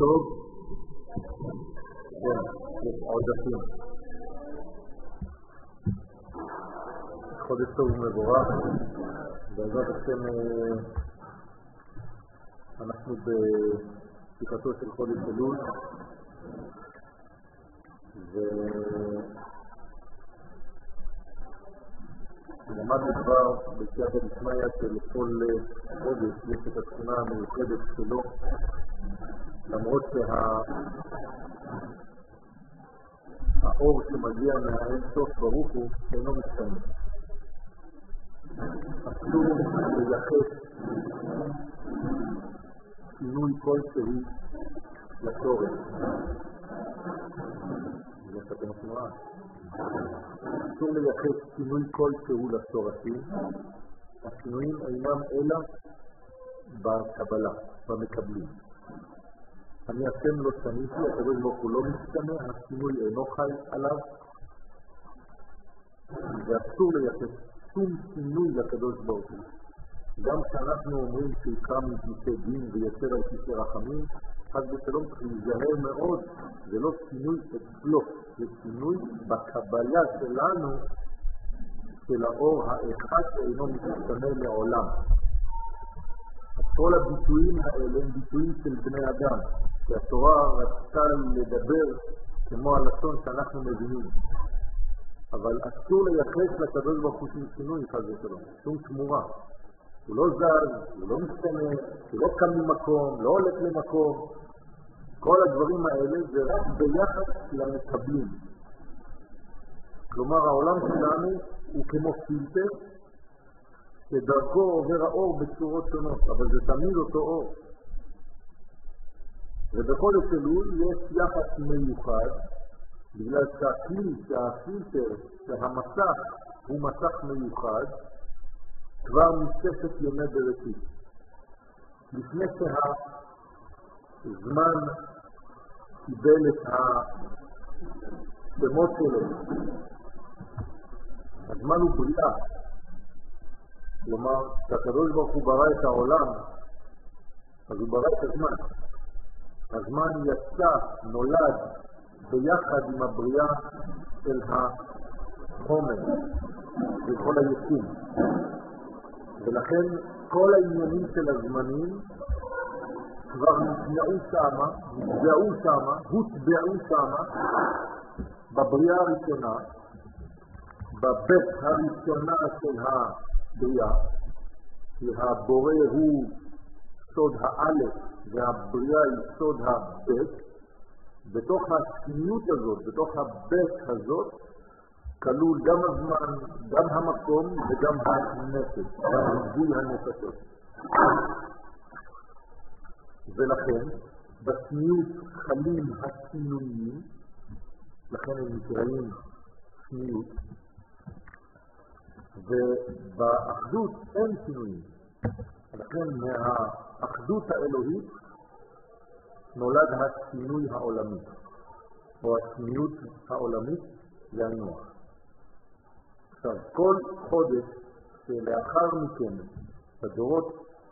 טוב. כן, יש עודפים. חודש טוב ומבורך. בעזרת השם אנחנו בפתיחתו של חודש אלול, ולמדנו כבר בסייעתא דשמיא שלכל חודש יש את התכונה המיוחדת שלו, למרות שהאור שמגיע מהאין סוף ברוך הוא אינו משתנה. אסור לייחס שינוי כלשהו לתורה. זה שאתם עושים רע. אסור לייחס שינוי כלשהו לתורתי. השינויים אינם אלא בקבלה, במקבלים. אני השם לא שניתי, הקדוש ברוך הוא לא משתנה, השינוי אינו חי עליו, ואסור לייחס שום שינוי לקדוש ברוך הוא. גם כשאנחנו אומרים שיקרא מפני דין ויצר על כיסא רחמים, חד ושלום צריך להיזהר מאוד, זה לא שינוי אצלו, זה שינוי בקבלה שלנו של האור האחד שאינו משתנה לעולם. אז כל הביטויים האלה הם ביטויים של בני אדם, כי התורה רצתה לדבר כמו הלשון שאנחנו מבינים. אבל אסור לייחס לקדוש ברוך הוא שום שינוי חד ושלום, שום תמורה. הוא לא זז, הוא לא משתנה, הוא לא קם ממקום, לא הולך למקום. כל הדברים האלה זה רק ביחס למקבלים. כלומר, העולם שלנו הוא כמו פילטר, שדרכו עובר האור בצורות שונות, אבל זה תמיד אותו אור. ובחודש אלול יש יחס מיוחד, בגלל שהכלי, שהפילטר, שהמסך הוא מסך מיוחד, כבר מספת ימי בראשית. לפני שהזמן קיבל את השמות שלו, הזמן הוא בריאה. כלומר, כשהקדוש ברוך הוא ברא את העולם, אז הוא ברא את הזמן. הזמן יצא, נולד, ביחד עם הבריאה של החומר, של כל היצים. ולכן כל העניינים של הזמנים כבר נטבעו שמה, הוטבעו שמה, בבריאה הראשונה, בבית הראשונה של הבריאה, כי הבורא הוא סוד האלף והבריאה היא סוד הבית. בתוך השניות הזאת, בתוך הבית הזאת, כלול גם הזמן, גם המקום וגם הנפש, גם ריבוי הנפשות. ולכן, בשניות חלים השינויים, לכן הם נקראים שניות, ובאחדות אין שינויים. לכן מהאחדות האלוהית נולד השינוי העולמי, או השניות העולמית לנוח. עכשיו, כל חודש שלאחר מכן, הדורות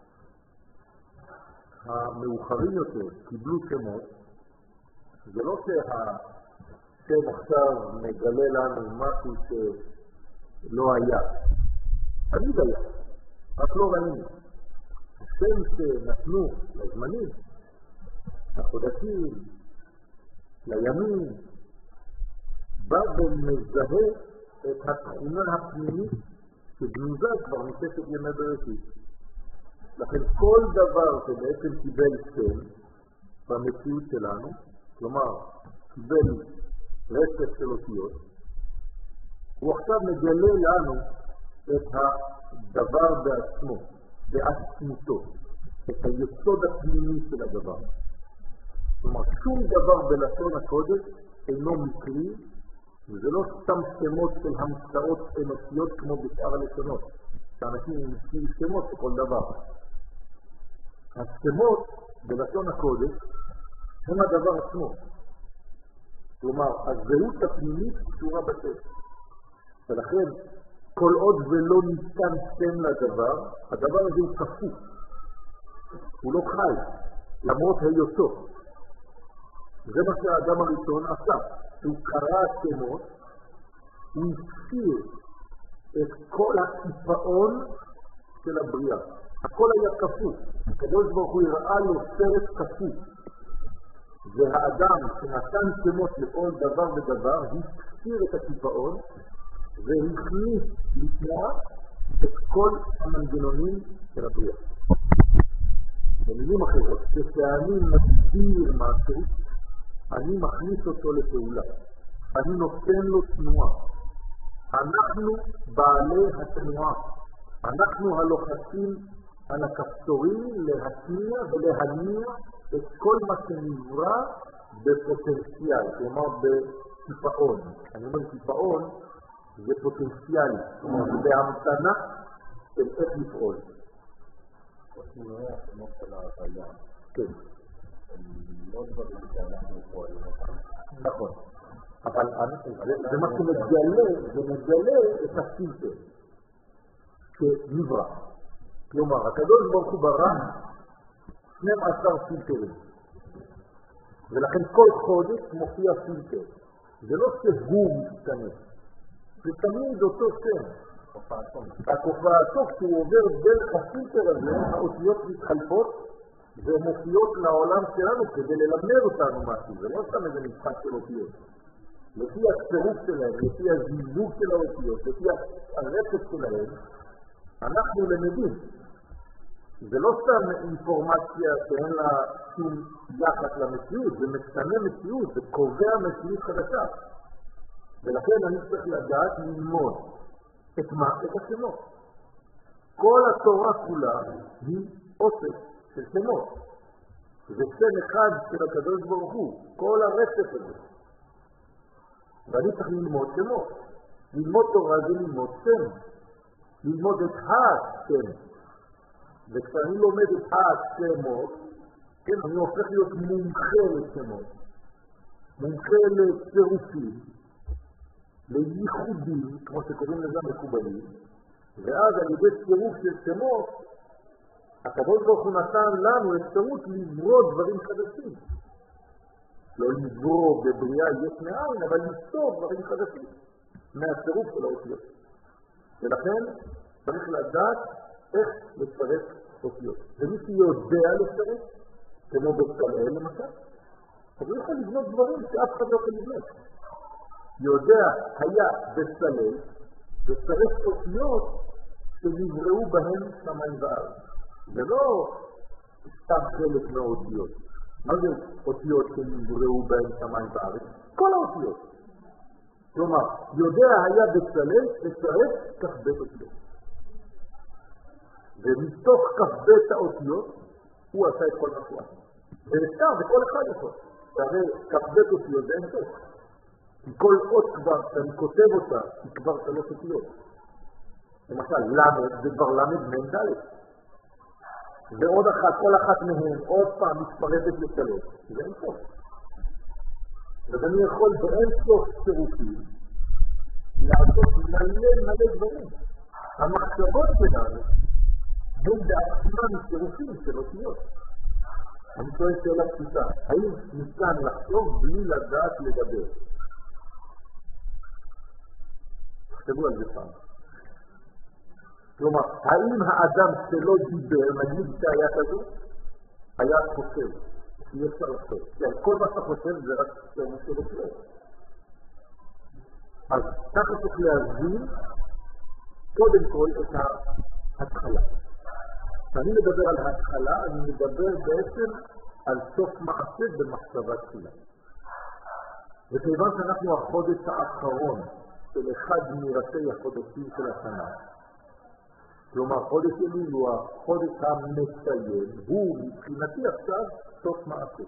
המאוחרים יותר קיבלו שמות, זה לא שהשם עכשיו מגלה לנו משהו שלא היה. תמיד היה, רק לא ראינו. השם שנתנו לזמנים, לחודשים, לימים, בא ומזהה את התכונה הפנימית שגנוזה כבר מספר ימי בראשית. לכן כל דבר שבעצם קיבל שם במציאות שלנו, כלומר קיבל רצף של אותיות, הוא עכשיו מגלה לנו את הדבר בעצמו, בעצמותו, את היסוד הפנימי של הדבר. כלומר, שום דבר בלשון הקודש אינו מקרי, וזה לא סתם שמות של המצאות אנושיות כמו בשאר הלשונות, שאנשים מציעים שמות לכל דבר. השמות בלשון הקודש הם הדבר עצמו. כלומר, הזהות הפנימית קשורה בשם. ולכן, כל עוד ולא ניתן שם לדבר, הדבר הזה הוא כפוף. הוא לא חי, למרות היותו. זה מה שהאדם הראשון עשה. הוא קרא השמות, הוא הסיר את כל הקיפאון של הבריאה. הכל היה כפוף. הקדוש ברוך הוא הראה לו סרט כפוף. והאדם שנתן שמות לכל דבר ודבר, הסיר את הקיפאון, והכניס לתנועה את כל המנגנונים של הבריאה. במילים אחרות, כשאני מסביר משהו, אני מכניס אותו לפעולה. אני נותן לו תנועה. אנחנו בעלי התנועה. אנחנו הלוחצים על הכפתורים להתניע ולהניע את כל מה שנברא בפוטנציאל, כלומר בקיפאון. אני אומר קיפאון זה פוטנציאלי, זה בהמתנה של איך לפעול. שינויי השמות של ההוויה. כן. לא דברים שאנחנו פועלים אותם. נכון. אבל זה מה שמגלה, זה מגלה את הפילטר שנברא. כלומר, הקדוש ברוך הוא ברא 12 פילטרים. ולכן כל חודש מופיע פילטר. זה לא שהוא משתנה. זה תמיד אותו שם. הכופעתו, כשהוא עובר דרך הפילטר הזה, האותיות מתחלפות ומופיעות לעולם שלנו כדי ללמד אותנו משהו. זה לא סתם איזה משחק של אותיות. לפי הצירוף שלהם, לפי הזיווג של האותיות, לפי הרצף שלהם, אנחנו למדים. זה לא סתם אינפורמציה שאין לה שום יחס למציאות, זה משנה מציאות, זה קובע מציאות חדשה. ולכן אני צריך לדעת ללמוד את מה? את השמות. כל התורה כולה היא אוסף של שמות. זה שם אחד של הקדוש ברוך הוא, כל הרצף הזה. ואני צריך ללמוד שמות. ללמוד תורה זה ללמוד שם. ללמוד את השם. וכשאני לומד את השמות, כן, אני הופך להיות מומחה לשמות. מומחה לצירופים, לייחודים, כמו שקוראים לזה מקובלים, ואז על ידי צירוף של שמות, הקדוש ברוך הוא נתן לנו אפשרות לברוא דברים חדשים. לא לברוא בבריאה יש מאין, אבל ליצור דברים חדשים מהצירוף של האותיות. ולכן צריך לדעת איך לצרף אותיות. ומי שיודע לצרף, כמו בצלאל למשל, אז הוא יכול לבנות דברים שאף אחד לא יכול לבנות. יודע היה בצלאל לצרף אותיות שנבראו בהן שמיים וארץ. זה לא סתם חלק מהאותיות. מה זה אותיות שנבראו בהן שמיים וארץ? כל האותיות. כלומר, יודע היה בצלאל לצרף כ"ב אותיות. ומתוך כ"ב האותיות הוא עשה את כל מה. ואפשר, וכל אחד יכול. והרי כ"ב אותיות זה אין סוף. כי כל אות כבר, שאני כותב אותה, היא כבר 3 אותיות. למשל, למד זה כבר למד מן ד'. ועוד אחת, כל אחת מהן, עוד פעם מתפרדת ל3. זה אין סוף. אז אני יכול באין סוף צירופים לעשות מלא דברים. המחשבות שלנו הן בעצמן צירופים של אותיות. אני שואל שאלה פשוטה, האם ניתן לחשוב בלי לדעת לדבר? תחשבו על זה פעם. כלומר, האם האדם שלא דיבר, נגיד שהיה כזו, היה חושב, שיהיה אפשר לחשוב. כי על כל מה שאתה חושב זה רק שמה שלא חושב. אז ככה צריך להבין קודם כל את ההתחלה. כשאני מדבר על ההתחלה, אני מדבר בעצם על סוף מעשה במחשבה תחילה. וכיוון שאנחנו החודש האחרון של אחד מראשי החודשים של השנה, כלומר חודש אלול הוא החודש המסיים, הוא מבחינתי עכשיו סוף מעשה.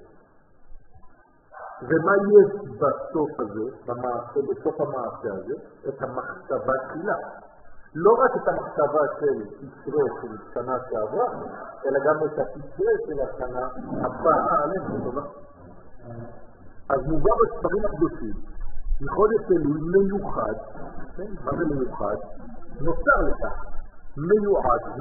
ומה יש בסוף הזה, בסוף המעשה הזה? את המחשבה תחילה. לא רק את המחשבה של תשרה של שנה שעברה, אלא גם את התשרה של השנה הבאה עלינו טובה. אז מובא בספרים הקדושים, מחודש אלול מיוחד, מה זה מיוחד? נוצר לכך,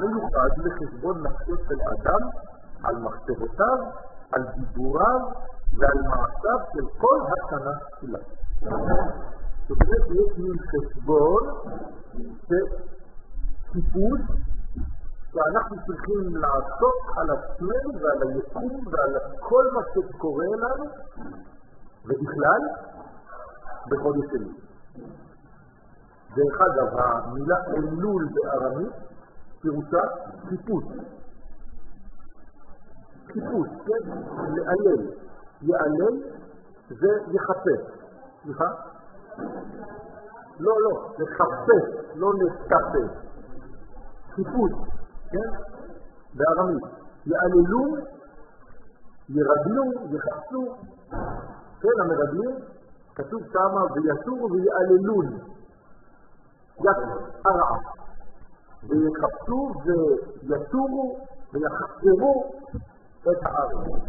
מיוחד לחשבון נפשו של אדם, על מחשבותיו, על דיבוריו ועל מעשיו של כל התנא כולה. זאת אומרת, יש מין חשבון שטיפוס שאנחנו צריכים לעשות על עצמנו ועל היקום ועל כל מה שקורה לנו, ובכלל, בחודש שלי. דרך אגב, המילה אלול בארמית פירושה טיפוס. טיפוס, כן? לעלל. יעלל זה יחפש. סליחה? לא, לחפש, לא לטפס. טיפוס, כן? בארמית. יעללו, ירגלו, יחפשו. כן, המרגלים, כתוב שמה ויסורו ויעללון. יתרע. ויחפשו ויסורו ויחפרו את הארץ.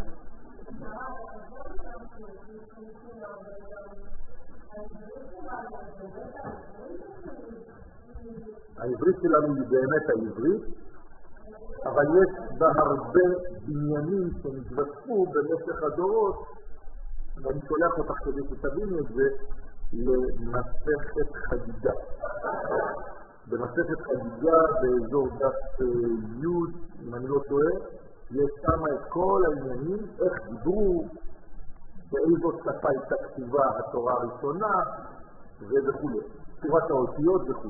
העברית שלנו היא באמת העברית, אבל יש בה הרבה בניינים שנתווספו במשך הדורות, ואני שולח אותך כדי שתביני את זה, למסכת חגיגה. במסכת חגיגה באזור דף י', אם אני לא טועה, יש שם את כל העניינים, איך דיברו, באיזו שפה הייתה כתובה התורה הראשונה, וכו'. צורת האותיות וכו'.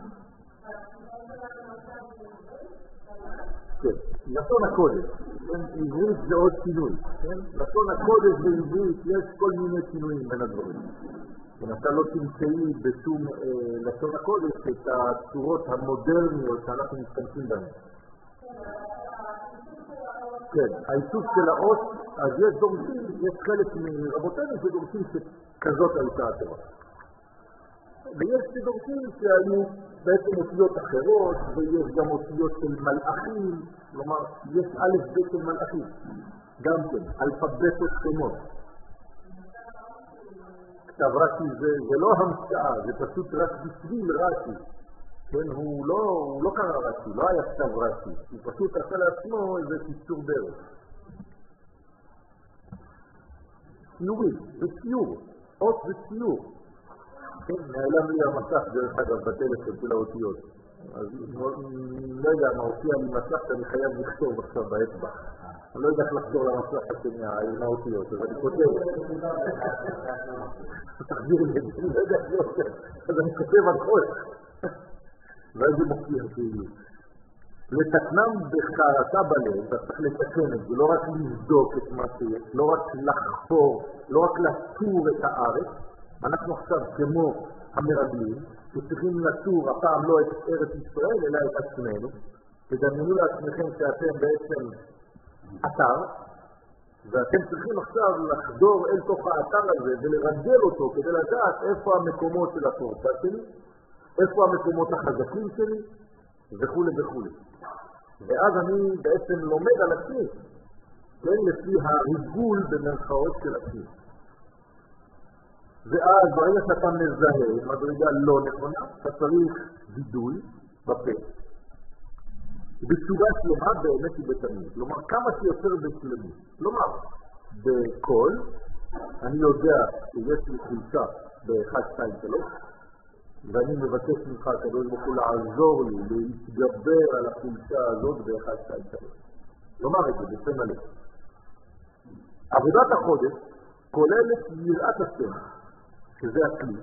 כן, לשון הקודש, עברית זה עוד שינוי, כן? לשון הקודש בעברית יש כל מיני שינויים בין הדברים. למשל לא תמצאי בשום לשון הקודש את הצורות המודרניות שאנחנו משתמשים בהן. כן, העיצוב של האות, אז יש דורשים, יש חלק מרבותינו שדורשים שכזאת הייתה התורה. ויש שדורשים שהיו בעצם אותיות אחרות, ויש גם אותיות של מלאכים, כלומר, יש א' ב' של מלאכים, גם כן, אלפבתות שמות. כתב רש"י זה לא המצאה, זה פשוט רק בשביל רש"י. כן, הוא לא קרא רש"י, לא היה כתב רש"י, הוא פשוט עשה לעצמו איזה קיצור דרך. ציורים, זה ציור, אות זה ציור. כן, נעלם לי המסך דרך אגב בטלפון של האותיות. אז לא יודע מה הופיע לי מסך, אני חייב לכתוב עכשיו באצבע. אני לא יודע איך לחזור למסך השני עם האותיות, אז אני כותב. תחזיר לי, אני לא יודע איך לא, אז אני כותב על כל. ואז זה מופיע כאילו. לתקנם בחרטה בלב, אז צריך לתקן את זה, לא רק לבדוק את מה שיש, לא רק לחפור, לא רק לטור את הארץ. אנחנו עכשיו כמו המרגלים, שצריכים לטור הפעם לא את ארץ ישראל, אלא את עצמנו. תדמיינו לעצמכם שאתם בעצם אתר, ואתם צריכים עכשיו לחדור אל תוך האתר הזה ולרגל אותו כדי לדעת איפה המקומות של הפורצה שלי, איפה המקומות החזקים שלי, וכו' וכו'. ואז אני בעצם לומד על עצמי, כן, לפי הריגול במרכאות של עצמי. ואז ברגע שאתה מזהה מדרגה לא נכונה, אתה צריך וידוי בפה. בתשובה שלמה באמת היא בתמיד. כלומר, כמה שיותר בשלמות. כלומר, בכל, אני יודע שיש לי חולשה ב-1, 2, 3, ואני מבקש ממך הקדוש ברוך הוא לעזור לי להתגבר על החולשה הזאת ב-1, 2, 3. לומר את זה בפה מלא. עבודת החודש כוללת יראת השם, שזה הכלי,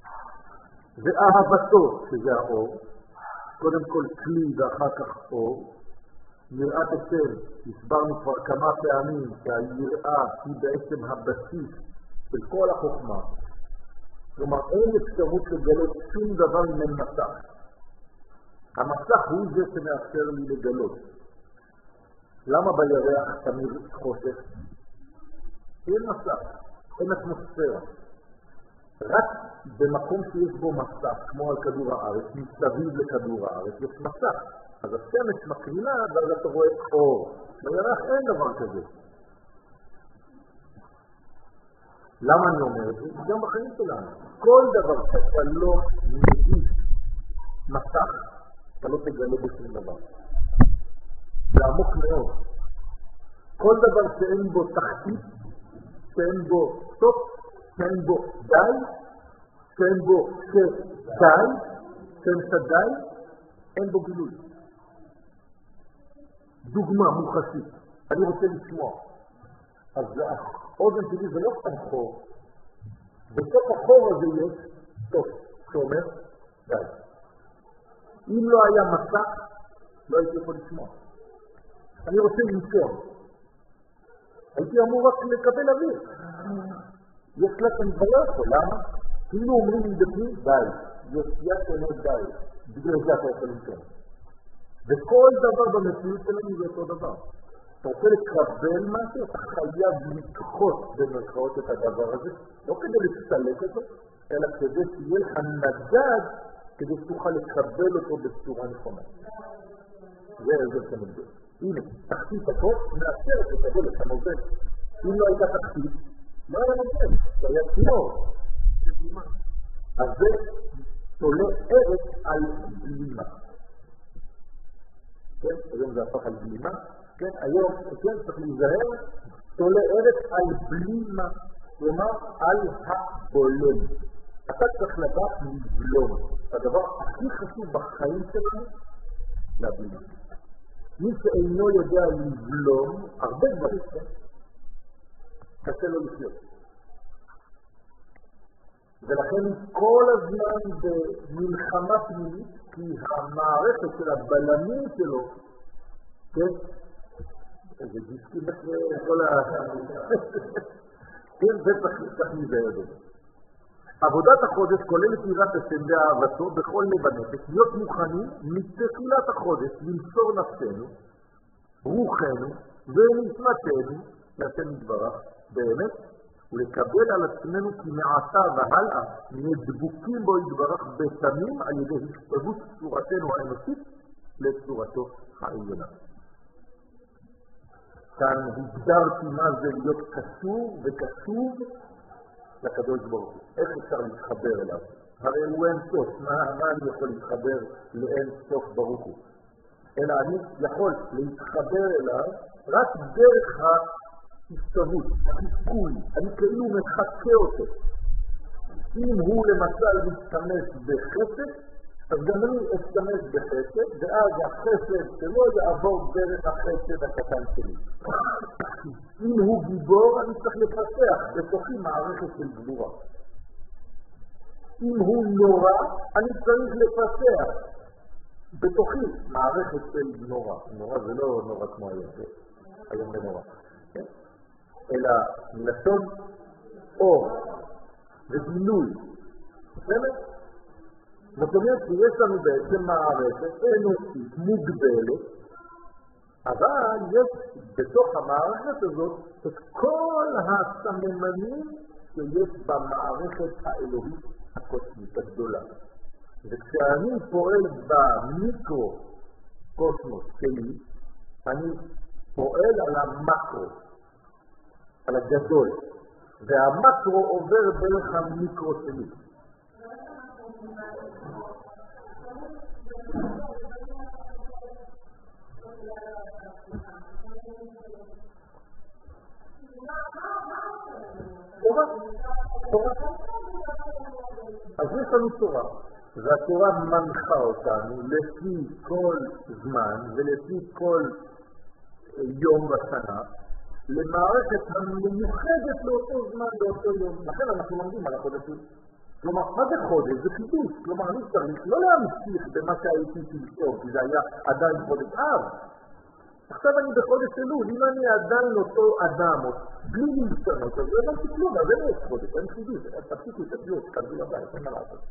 ואהבתו, שזה האור, קודם כל כלי ואחר כך אור. יראת השם, הסברנו כבר כמה פעמים שהיראה היא בעצם הבסיס של כל החוכמה. כלומר, אין אפשרות לגלות שום דבר אם אין מסך. המסך הוא זה שמאפשר לי לגלות. למה בירח תמיד חושך? אין מסך, אין אטמוספירה. רק במקום שיש בו מסך, כמו על כדור הארץ, מסביב לכדור הארץ, יש מסך. אז השמש מקרינה, ואז אתה רואה אור. בירח אין דבר כזה. למה אני אומר את זה? גם בחיים שלנו. כל דבר שאתה לא מגיש מסך, אתה לא תגלה בשום דבר. זה עמוק מאוד. כל דבר שאין בו תחתית, שאין בו סוף, שאין בו די, שאין בו שדי, שאמצע די, אין בו גילוי. דוגמה מוחשית, אני רוצה לשמוע. אז האוזן שלי זה לא סתם חור. בסוף החור הזה יש סוף, שאומר די. אם לא היה מסך, לא הייתי יכול לשמוע. אני רוצה לנשום. הייתי אמור רק לקבל אוויר. יש לקם דבלה פה, למה? כאילו אומרים לי בפנים, די. יוסייה שאומר די. בגלל זה אתה יכול לנשום. וכל דבר במציאות שלנו זה אותו דבר. אתה רוצה לקבל משהו, אתה חייב לקחות במרכאות את הדבר הזה, לא כדי לסלק אותו, אלא כדי שיהיה לך נגד, כדי שתוכל לקבל אותו בצורה נכונה. זה עזר כמובן. הנה, תחתית הכל מאפשרת לקבל את המובן. אם לא הייתה תחתית, מה היה מובן? זה היה צינור. אז זה תולה ערך על בלימה. כן, היום זה הפך על בלימה. כן, היום, כן, צריך להיזהר, תולה ערך על בלימה. כלומר, על הבולם. אתה צריך לדעת לבלום. הדבר הכי חשוב בחיים שלנו, לבלימה. מי שאינו יודע לבלום, הרבה דברים, קשה לו לחיות. ולכן כל הזמן במלחמה פנימית, כי המערכת של הבלמים שלו, כן, איזה דיסקים בכל כן, זה צריך להיזהר בזה. עבודת החודש כוללת יראת השם ואהבתו בכל לב הנפש, להיות מוכנים מתחילת החודש למסור נפשנו, רוחנו ונשמתנו להשם יתברך באמת, ולקבל על עצמנו כי מעתה והלאה נהיה דבוקים בו יתברך בתמים על ידי השתוות צורתנו האנושית לצורתו העליונה. כאן הגדרתי מה זה להיות קשור וקשוב לקדוש ברוך הוא. איך אפשר להתחבר אליו? הרי הוא אין סוף. מה אני יכול להתחבר לאין סוף ברוך הוא? אלא אני יכול להתחבר אליו רק דרך ההסתוות, החזקוי. אני כאילו מחכה אותו. אם הוא למשל משתמש בחסד, אז גם אני אשתמש בחסד, ואז החסד שלו יעבור דרך החסד הקטן שלי. אם הוא גיבור, אני צריך לפתח בתוכי מערכת של גבורה. אם הוא נורא, אני צריך לפתח בתוכי מערכת של נורא. נורא זה לא נורא כמו היום, היום זה נורא. אלא מלשון אור וגילוי. באמת? זאת אומרת שיש לנו בעצם מערכת אנושית מוגבלת, אבל יש בתוך המערכת הזאת את כל הסממנים שיש במערכת האלוהית הקוסמית הגדולה. וכשאני פועל במיקרו-קוסמוס שלי, אני פועל על המקרו, על הגדול, והמקרו עובר דרך המיקרו שלי. אז יש לנו תורה, והתורה מנחה אותנו לפי כל זמן ולפי כל יום בשנה למערכת המיוחדת לאותו זמן באותו יום. לכן אנחנו לומדים על החודשים. כלומר, מה זה חודש? זה חידוש. כלומר, אני צריך לא להמשיך במה שהייתי תלשום, כי זה היה עדיין חודש אב. עכשיו אני בחודש אלול, אם אני עדיין אותו אדם, בלי להשתנות, אז לא תכלום, אז אין עוד חודש, אין חידוש, תפסיקו את הדיוק, תקבלו לבית, אין מה לעשות.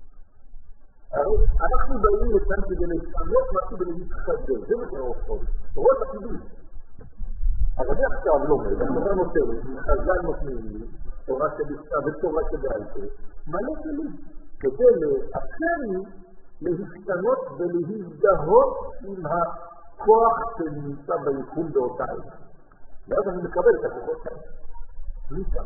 אנחנו באים לכאן כדי לשנות משהו ולהתחדש, זה מה שאור חודש, תורות החידוש. אז אני עכשיו לא אומר, אני אומר נותרת, חז"ל נותנים לי, תורה שבכתב ותורה שבעל פה, מלא כלים, כדי לאפשר לי להשתנות ולהזדהות עם הכוח שנמצא ביקום באותה עת. ואז אני מקבל את הכוחות כאלה. ניסה.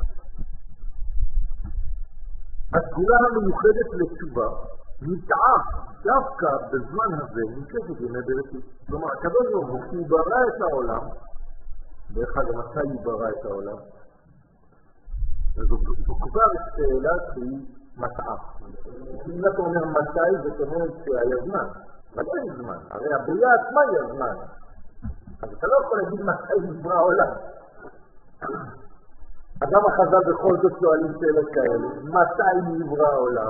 הסגולה המיוחדת לתשובה נטעה דווקא בזמן הזה נקשת ימי בראשית. כלומר, הקדוש ברוך הוא ברא את העולם, באחד מתי הוא ברא את העולם? כבר שאלה שהיא מטעה. אם אתה אומר מתי, זאת אומרת שהיה זמן. מתי יש זמן? הרי הבריאה עצמה היא הזמן. אז אתה לא יכול להגיד מתי נברא העולם. אז למה חז"ל בכל זאת שואלים שאלות כאלה? מתי נברא העולם?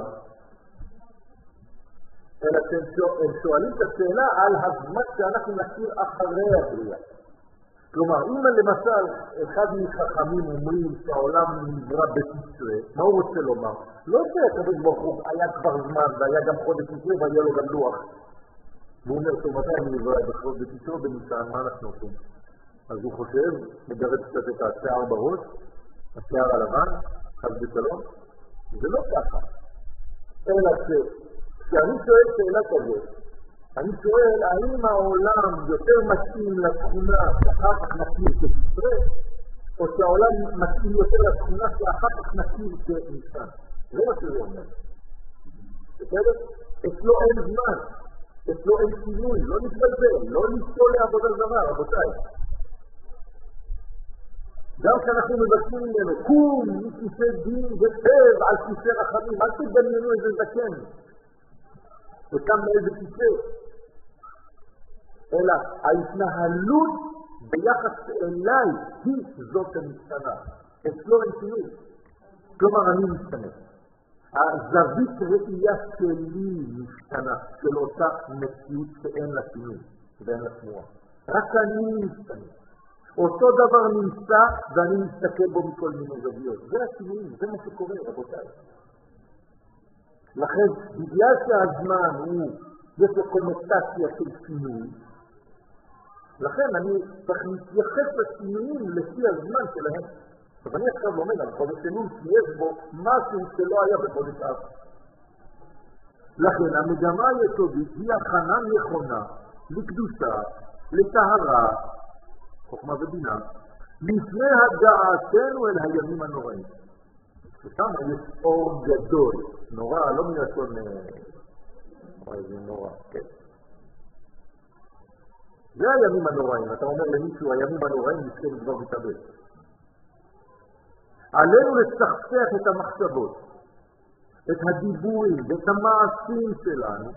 אלא הם שואלים את השאלה על הזמן שאנחנו נכיר אחרי הבריאה. כלומר, אם למשל אחד מחכמים אומרים שהעולם נברא בתשרי, מה הוא רוצה לומר? לא שהקדוש ברוך הוא היה כבר זמן והיה גם חודש תשרי והיה לו גם לוח. והוא אומר, טוב, מתי נברא בתשרי בניסן, מה אנחנו עושים? אז הוא חושב, מגרד קצת את השיער בראש, השיער הלבן, חס ושלום, זה לא ככה. אלא כשאני שואל שאלה כזאת, אני שואל, האם העולם יותר מתאים לתכונה שאחר כך נכיר כתשרי, או שהעולם מתאים יותר לתכונה שאחר כך נכיר כניסן? זה מה שזה אומר. בסדר? אצלו אין זמן, אצלו אין שינוי, לא נתבלבל, לא ניסול לעבודה זרה, רבותיי. גם כשאנחנו מבקשים ממנו, קום מכיסא דין ושב על כיסא רחמים, אל תדמיינו איזה זקן, וקם מאיזה כיסא. אלא ההתנהלות ביחס אליי היא זאת המשתנה. אצלו אין שינוי. כלומר, אני משתנה. הזווית ראייה שלי משתנה, של אותה מציאות שאין לה שינוי ואין לה תנועה. רק אני משתנה. אותו דבר נמצא ואני מסתכל בו מכל מיני זוויות. זה השינוי, זה מה שקורה, רבותיי. לכן, בגלל שהזמן הוא, יש לו קונוטציה של שינוי, לכן אני צריך להתייחס לשינויים לפי הזמן שלהם. אז אני עכשיו לומד על חודש אלול שיש בו משהו שלא היה בחודש אב. לכן המגמה היסודית היא הכנה נכונה לקדושה, לטהרה, חוכמה ובינה, לפני הגעתנו אל הימים הנוראים. ששם יש אור גדול, נורא, לא מלשון זה נורא, כן. זה הימים הנוראים, אתה אומר למישהו, הימים הנוראים נזכר כבר מתאבד. עלינו לצחצח את המחשבות, את הדיבורים ואת המעשים שלנו,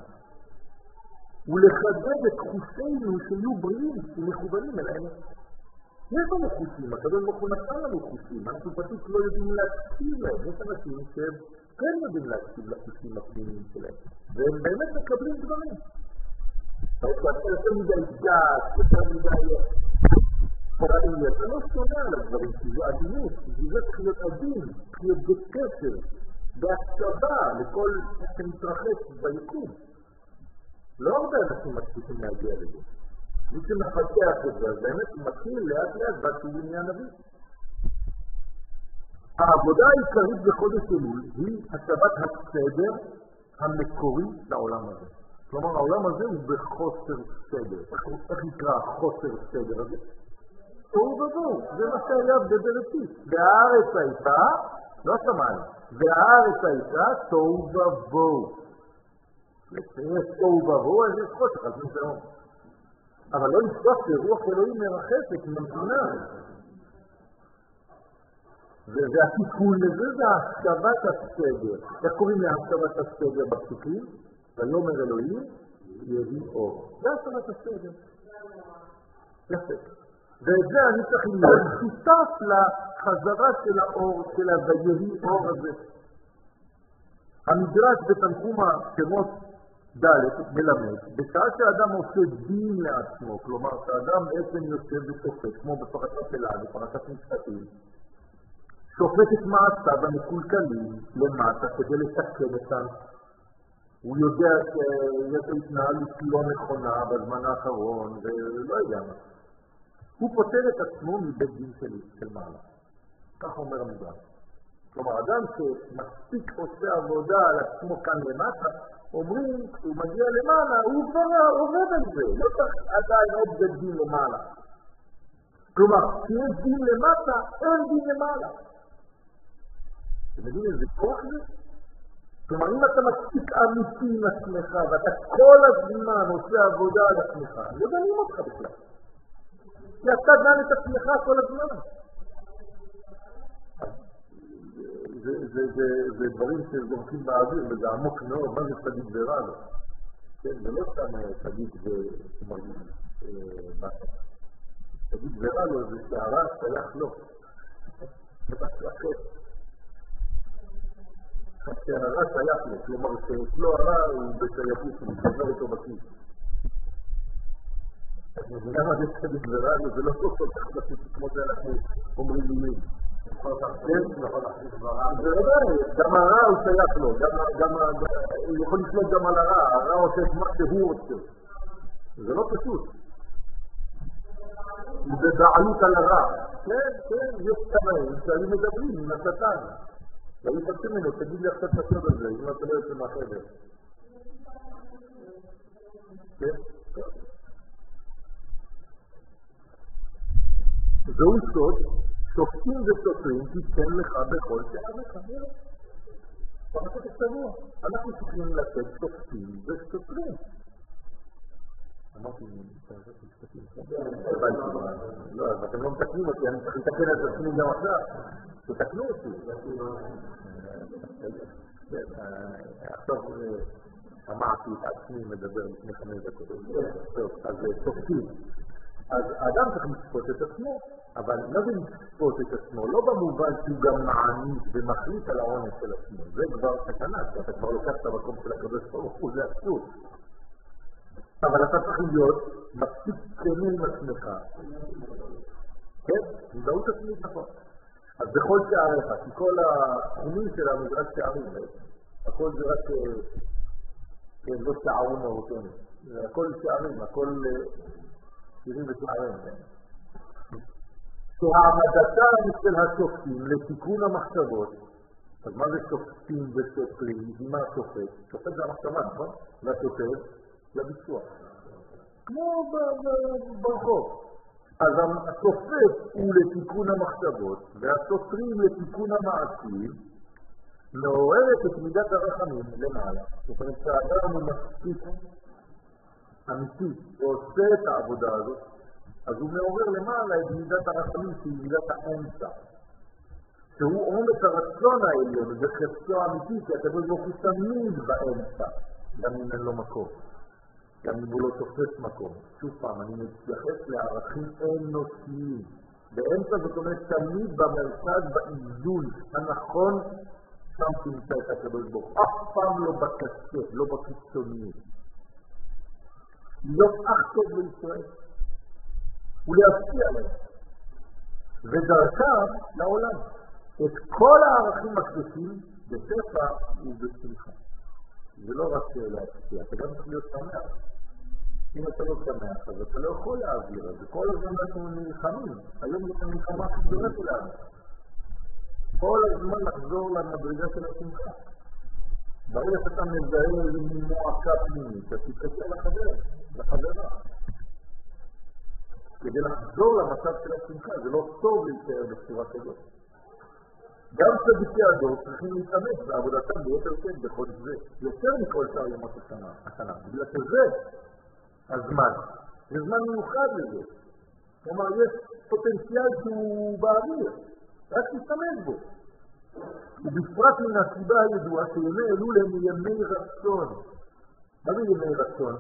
ולחדד את חושינו שיהיו בריאים ומכוונים אל האמת. יש לנו חושים, הקדוש ברוך הוא נתן לנו חושים, אנחנו פשוט לא יודעים להקשיב להם. יש אנשים שהם כן יודעים להקשיב לחושים הפנימיים שלהם, והם באמת מקבלים דברים. אבל יותר מדי גס, יותר מדי פרעי, אתה לא שומע על הדברים, כי זה עדינות, כי זה צריך להיות עדין, צריך להיות בקשר, בהקשבה לכל מה שמתרחש ביקום. לא הרבה אנשים מצליחים להגיע לזה. מי שמפתח את זה, באמת הוא מתחיל לאט לאט שהוא עניין נביא. העבודה העיקרית בחודש אלול היא הצבת הסדר המקורי לעולם הזה. כלומר, העולם הזה הוא בחוסר סדר. איך נקרא חוסר סדר הזה? תוהו ובוהו, זה מה שהיה בבראשית. והארץ הייתה, לא השמיים, והארץ הייתה תוהו ובוהו. לציין תוהו ובוהו, אז יש חושך, אז נזרום. אבל לא לשכוח שרוח אלוהים מרחפת ממתינה. והתיקון לזה זה השבת הסדר. איך קוראים להשבת הסדר בפסוקים? ויאמר אלוהים יהי אור. זה השבת הסדר. יפה. ואת זה אני צריך להיות שותף לחזרה של האור, של ה"ויהי אור" הזה. המדרש בתנחום השמות ד' מלמד, בשעה שאדם עושה דין לעצמו, כלומר שאדם בעצם יושב ושופט, כמו בפרשת אלעד, בפרשת משפטים, שופט את מעשיו המקולקלים למטה כדי לתקן אותם. הוא יודע שיש התנהלות לא נכונה בזמן האחרון, ולא יודע מה. הוא פותר את עצמו מבית דין של מעלה. כך אומר המדרש. כלומר, אדם שמספיק עושה עבודה על עצמו כאן למטה, אומרים, כשהוא מגיע למעלה, הוא כבר עובד על זה. לא צריך עדיין עוד בית דין למעלה. כלומר, כשיש דין למטה, אין דין למעלה. אתם יודעים איזה כוח זה? כלומר, אם אתה מספיק אמיתי עם עצמך, ואתה כל הזמן עושה עבודה על עצמך, לא דנים אותך בכלל. כי אתה דן את עצמך כל הזמן. זה דברים שזורקים באוויר, וזה עמוק מאוד, מה זה תגיד ורע לו? כן, זה לא סתם תגיד ומרגיש בסך. תגיד ורע לו, זה שהרע שייך לו. זה בסלחת. שהרע שייך לו, כלומר שאצלו הרע הוא בשייכות, הוא מתגבר איתו בכיס. אז מבינה מה זה תגיד ורע לו, זה לא כל כך בכיס, כמו זה אנחנו אומרים מילים. זה ודאי, גם הרע הוא שייך לו, הוא יכול לשלוט גם על הרע, הרע עושה את מה שהוא רוצה. זה לא פשוט. זה בעלות על הרע. כן, יש כמה, שהיו מדברים עם השטן. והיו פרצים ממנו, תגיד לי עכשיו תשאיר בזה, אם אתה לא יוצא מהחדר. כן? זהו סוד, שופטים וסופרים תיתן לך בכל שעריך. פרשת השבוע. אנחנו צריכים לתת שופטים וסופרים. אמרתי, פרשת משפטים. לא, אז אתם לא מתקנים אותי, אני צריך לתקן את עצמי גם עכשיו. תתקנו אותי. עכשיו שמעתי את עצמי מדבר לפני 5 דקות. אז שופטים. אז האדם צריך לשפוט את עצמו, אבל לא זה לשפוט את עצמו, לא במובן שהוא גם מעניק ומחליט על העונש של עצמו. זה כבר סכנה, שאתה כבר לוקח את המקום של הקדוש ברוך הוא, זה אסור. אבל אתה צריך להיות מספיק כן עם עצמך. כן? מודעות עצמית נכון. אז בכל שעריך, כי כל התחומים שלנו זה רק שערים. הכל זה רק, כן, לא שערון מהותנו. הכל שערים, הכל שירים ושערים. שהעמדתם של השופטים לתיקון המחשבות, אז מה זה שופטים וסופרים? מה שופט? שופט זה המחשבה, נכון? והשופט לביצוע. כמו ברחוב. אז השופט הוא לתיקון המחשבות, והסופרים לתיקון המעשים, מעוררת את מידת הרחמים למעלה. זאת אומרת שהאדם הוא מספיק אמיתי, ועושה את העבודה הזאת, אז הוא מעורר למעלה את מידת הרחמים שהיא מידת האמצע. שהוא עומק הרצון העליון, זה חפצו אמיתי, כי הקדוש ברוך הוא תמיד באמצע, גם אם אין לו מקום. גם אם הוא לא תופס מקום. שוב פעם, אני מתייחס לערכים אנושיים. באמצע זאת אומרת תמיד במרכז, באיזון הנכון, שם תמצא את הקדוש ברוך הוא. אף פעם לא בקצה, לא בקיצוניות. להיות אך טוב לישראל. ולהפתיע להם. ודרכם לעולם. את כל הערכים הקדושים בשפע ובשמחה. זה לא רק להפתיע, אתה גם צריך להיות שמח. אם אתה לא שמח, אז אתה לא יכול להעביר. אז כל הזמן אנחנו נלחמים. היום זאת המלחמה הכי גדולה שלנו. כל הזמן לחזור למדרגה של השמחה. ברגע שאתה מזהה איזה מועקה פנימית, אז תתקשר לחברה. כדי לחזור למצב של השמחה, זה לא טוב להישאר בצורה כזאת. גם צדיקי הדור צריכים להתאמץ בעבודתם ביותר כן בחודש זה, יותר מכל שאר ימות השנה, בגלל שזה הזמן, זה זמן מיוחד לזה. כלומר, יש פוטנציאל שהוא באוויר, רק תסתמך בו. ובפרט מן הסיבה הידועה שימי אלול הם ימי רצון. מה זה ימי רצון?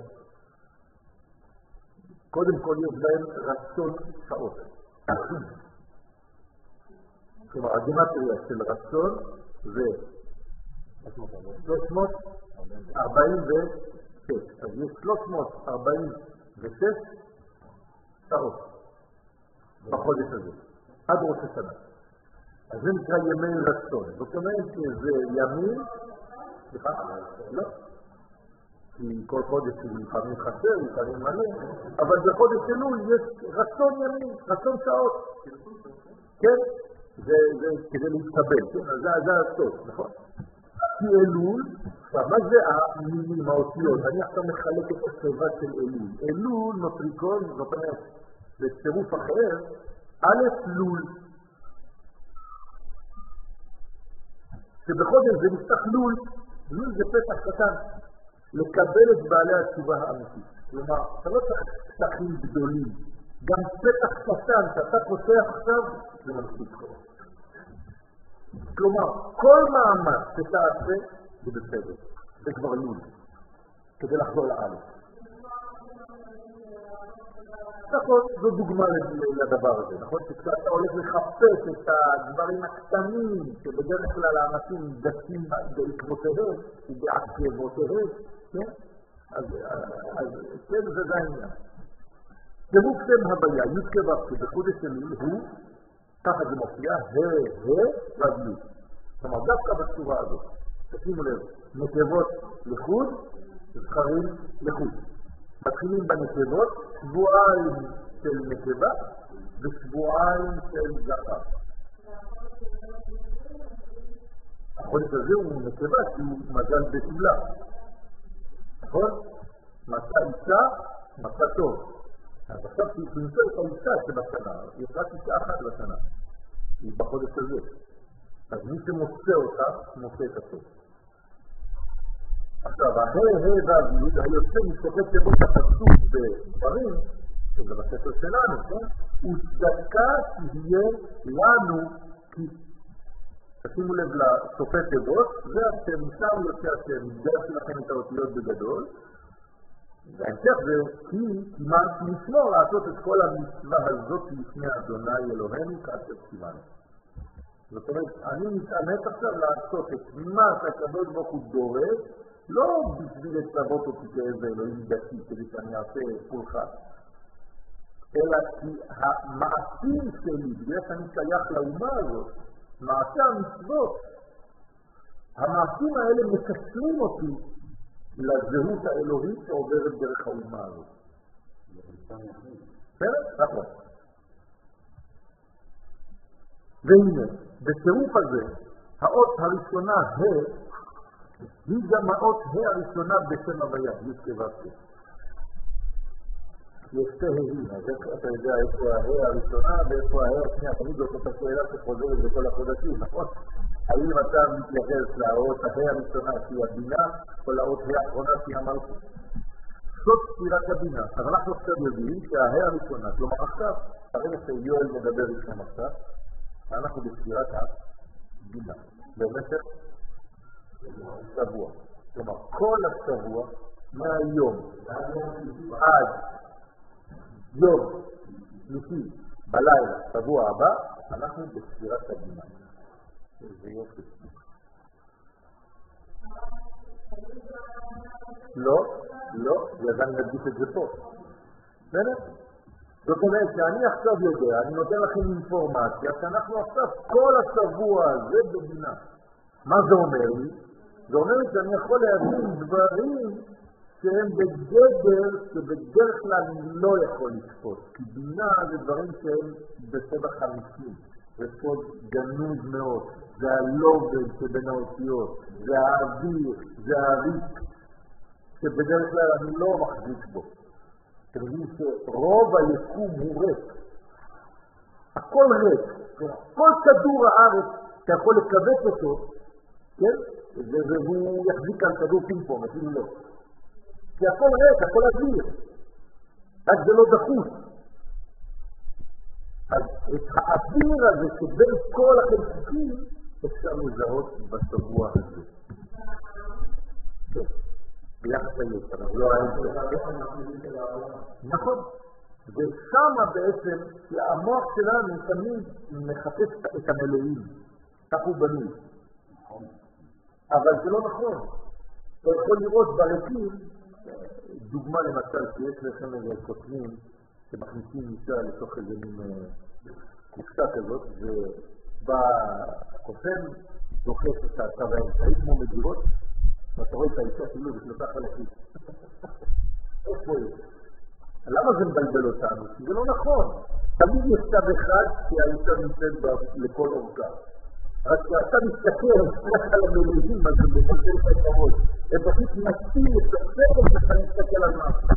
קודם כל יש בהם רצון שעות. כלומר, הגימטריה של רצון זה 346. אז יש 346 שעות בחודש הזה, עד ראש השנה. אז זה נקרא ימי רצון. זאת אומרת שזה ימים, סליחה? לא. כי כל חודש הוא לפעמים חסר, לפעמים מלא, אבל בחודש אלול יש רצון ימים, רצון שעות. כן? זה כדי להתקבל, כן? זה הסוף, נכון? כי אלול, מה זה המילים, האותיות? אני עכשיו מחלק את הסביבה של אלול. אלול נוטריקון, זאת אומרת, בצירוף אחר, א' לול. שבחודש זה נפתח לול, לול זה פתח קטן, לקבל את בעלי התשובה האמיתית. כלומר, אתה לא צריך פתחים גדולים, גם פתח קטן שאתה פותח עכשיו, זה מספיק. כלומר, כל מאמץ שתעשה זה בסדר, זה כבר לול, כדי לחזור לאלף. נכון, זו דוגמה לדבר הזה, נכון? כשאתה הולך לחפש את הדברים הקטנים שבדרך כלל האנשים דקים בעקבותיהם ובעקבותיהם, כן? אז כן, זה העניין. תמוקתם הוויה, יתקבע שבחודש אלול הוא, ככה זה מופיע, רביות. כלומר, דווקא בצורה הזאת, תשימו לב, נקבות לחוד, זכרים לחוד. מתחילים בנקבות, שבועיים של נקבה ושבועיים של זכר. החודש הזה הוא נקבה שהוא מזל בתולה. נכון? מצא אישה, מצא טוב. אז עכשיו תמצא את האישה שבשנה, יש רק אישה אחת בשנה. היא בחודש הזה. אז מי שמוצא אותה, מוצא את הטוב. עכשיו, והאביוד, היוצא מסתכל שבו תפסות בדברים, שזה בספר שלנו, כן? וצדקה תהיה לנו, כי תשימו לב לסופי תיבות, זה השם, משם יוצא השם, נדרש לכם את האותיות בגדול, והמשך זה כי כמעט נשמור לעשות את כל המצווה הזאת לפני אדוני אלוהינו כאשר ציוונו. זאת אומרת, אני מתאמץ עכשיו לעשות את מה שהקדוש ברוך הוא דורש, לא בשביל לצוות אותי כאיזה אלוהים דתי כדי שאני אעשה פולחן, אלא כי המעשים שלי, בגלל שאני שייך לאומה הזאת, מעשי המצוות, המעשים האלה מקשרים אותי לזהות האלוהית שעוברת דרך האומה הזאת. בסדר? נכון. והנה, בצירוף הזה, האות הראשונה היא גם האות הראשונה בשם הוויה, יתקבצת. יש תהי, אז אתה יודע איפה הראשונה ואיפה השנייה, תמיד זאת אותה שאלה שחוזרת בכל החודשים, נכון? האם אתה מתייחס לאות הראשונה שהיא הבינה, או לאות האחרונה שהיא המלכות? זאת ספירת הבינה. אז אנחנו עכשיו יודעים הראשונה, כלומר עכשיו, הרגע שיואל מדבר איתכם עכשיו, אנחנו בספירת הבינה. במשך שבוע. כלומר, כל השבוע, מהיום עד יום שלישי בלילה, שבוע הבא, אנחנו בספירת הבינה. זה יופי. לא, ידענו נדגיש את זה פה. בסדר? זאת אומרת שאני עכשיו יודע, אני נותן לכם אינפורמציה, שאנחנו עכשיו כל השבוע הזה בבינה. מה זה אומר לי? זה אומר לי שאני יכול להבין דברים שהם בגדר שבדרך כלל אני לא יכול לשפוט. כי בינה זה דברים שהם בסבע 50. זה סוד גנוז מאוד. זה הלובד שבין האותיות. זה האוויר, זה הריק, שבדרך כלל אני לא מחזיק בו. אתם יודעים שרוב היקום הוא ריק. הכל ריק. כל כדור הארץ, אתה יכול לקבץ אותו, כן? והוא יחזיק על כדור פינפון, אפילו לא. כי הכל ריק, הכל אוויר. רק זה לא דחוס. אז את האוויר הזה שבין כל החלקים אפשר לזהות בשבוע הזה. כן. ביחס היותר, אנחנו לא ראינו. נכון. ושמה בעצם, המוח שלנו תמיד מחפש את המלאים. כך הוא בנוי. אבל זה לא נכון. אתה יכול לראות בריקים, דוגמה למשל שיש לכם איזה כותבים שמכניסים אישה לתוך איזה מין קופסה כזאת, ובקופן דוחף את הצו האמצעי כמו מגירות, ואתה רואה את האישה כאילו בשלושה חלקים. איפה היא? למה זה מבלבל אותנו? כי זה לא נכון. תמיד יש צו אחד שהאישה נמצאת לכל אורכה. רק כשאתה מסתכל על המלאים, אז זה מבלבל את הכבוד. הם פשוט נסים את הספר שאתה מסתכל על משהו.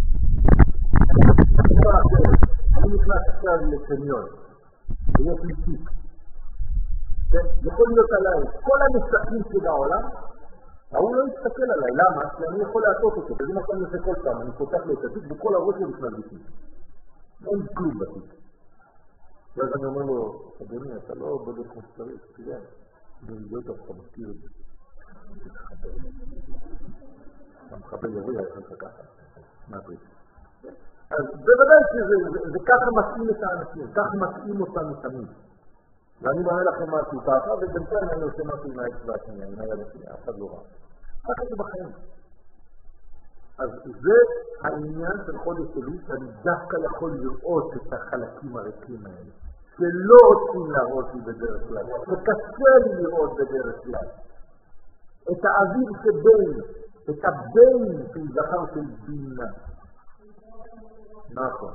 אני נכנס עכשיו לקניון, ויש לי תיק. יכול להיות עליי כל המשחקים של העולם, הוא לא יסתכל עליי. למה? כי אני יכול לעשות אותו. וזה מה שאני עושה כל פעם. אני פותח לו את התיק וכל הראש הוא נכנס בתיק. אין כלום בתיק. ואז אני אומר לו, אדוני, אתה לא בודק כמו שצריך, תראה. אני לא יודע, אתה מכיר את זה. המחבל יבוא יעשה ככה. מה אתה רוצה? אז בוודאי שזה ככה מתאים את האנשים, ככה מתאים אותנו תמיד. ואני מראה לכם משהו ככה, ובינתיים אני עושה משהו עם האצבע השנייה, עם היד השנייה, אף אחד לא רע. ככה זה בחיים. אז זה העניין של חודש אלול, שאני דווקא יכול לראות את החלקים הריקים האלה, שלא רוצים להראות לי בדרך כלל, וקשה לי לראות בדרך כלל. את האוויר שבין, את הבין של זכר של בינה. נכון.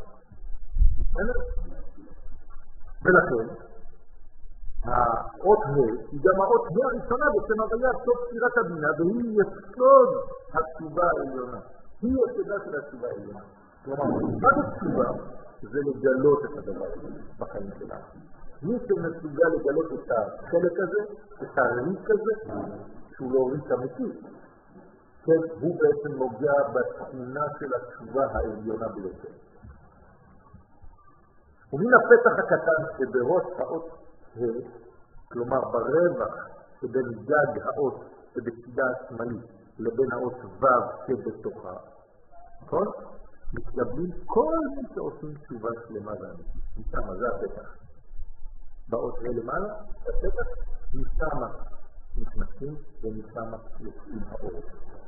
ולכן, האות ה' היא גם האות ה' הראשונה בשם הוויה סוף ספירת הבינה, והיא יסוד התשובה העליונה. היא יסודה של התשובה העליונה. כלומר, מה זה תשובה? זה לגלות את הדבר הזה בחיים שלנו. מי שמסוגל לגלות את החלק הזה, את הריק הזה, שהוא לא ריק אמיתי, כן, הוא בעצם נוגע בתכונה של התשובה העליונה ביותר. ומן הפתח הקטן שבראש האות ה', כלומר ברווח שבין גג האות שבצדה השמאלית לבין האות ו' שבתוכה, נכון? מתקבלים כל מי שעושים תשובה שלמה ואמיתית. משם, זה הפתח. באות ה' למעלה, הפתח, משם נכנסים ומשם יוצאים האור.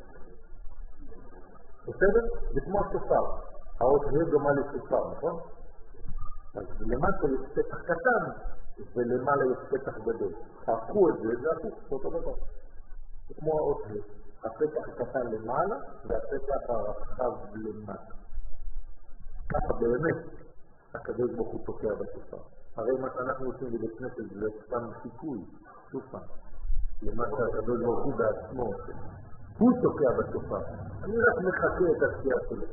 בסדר? זה כמו השופר. האות ה' דומה לשופר, נכון? אז למטה יש פתח קטן, ולמעלה יש פתח גדול. חכו את זה, זה הפוך, אותו דבר. זה כמו האות ה'. הפתח הקטן למעלה, והפתח הרחב למטה. ככה באמת, הקדוש ברוך הוא תוקע בשופר. הרי מה שאנחנו עושים בבית כנסת זה סתם סיכוי, שוב פעם. למה שהקדוש ברוך הוא בעצמו עושה. הוא תוקע בשופר. אני רק מחכה את השקיעה שלו.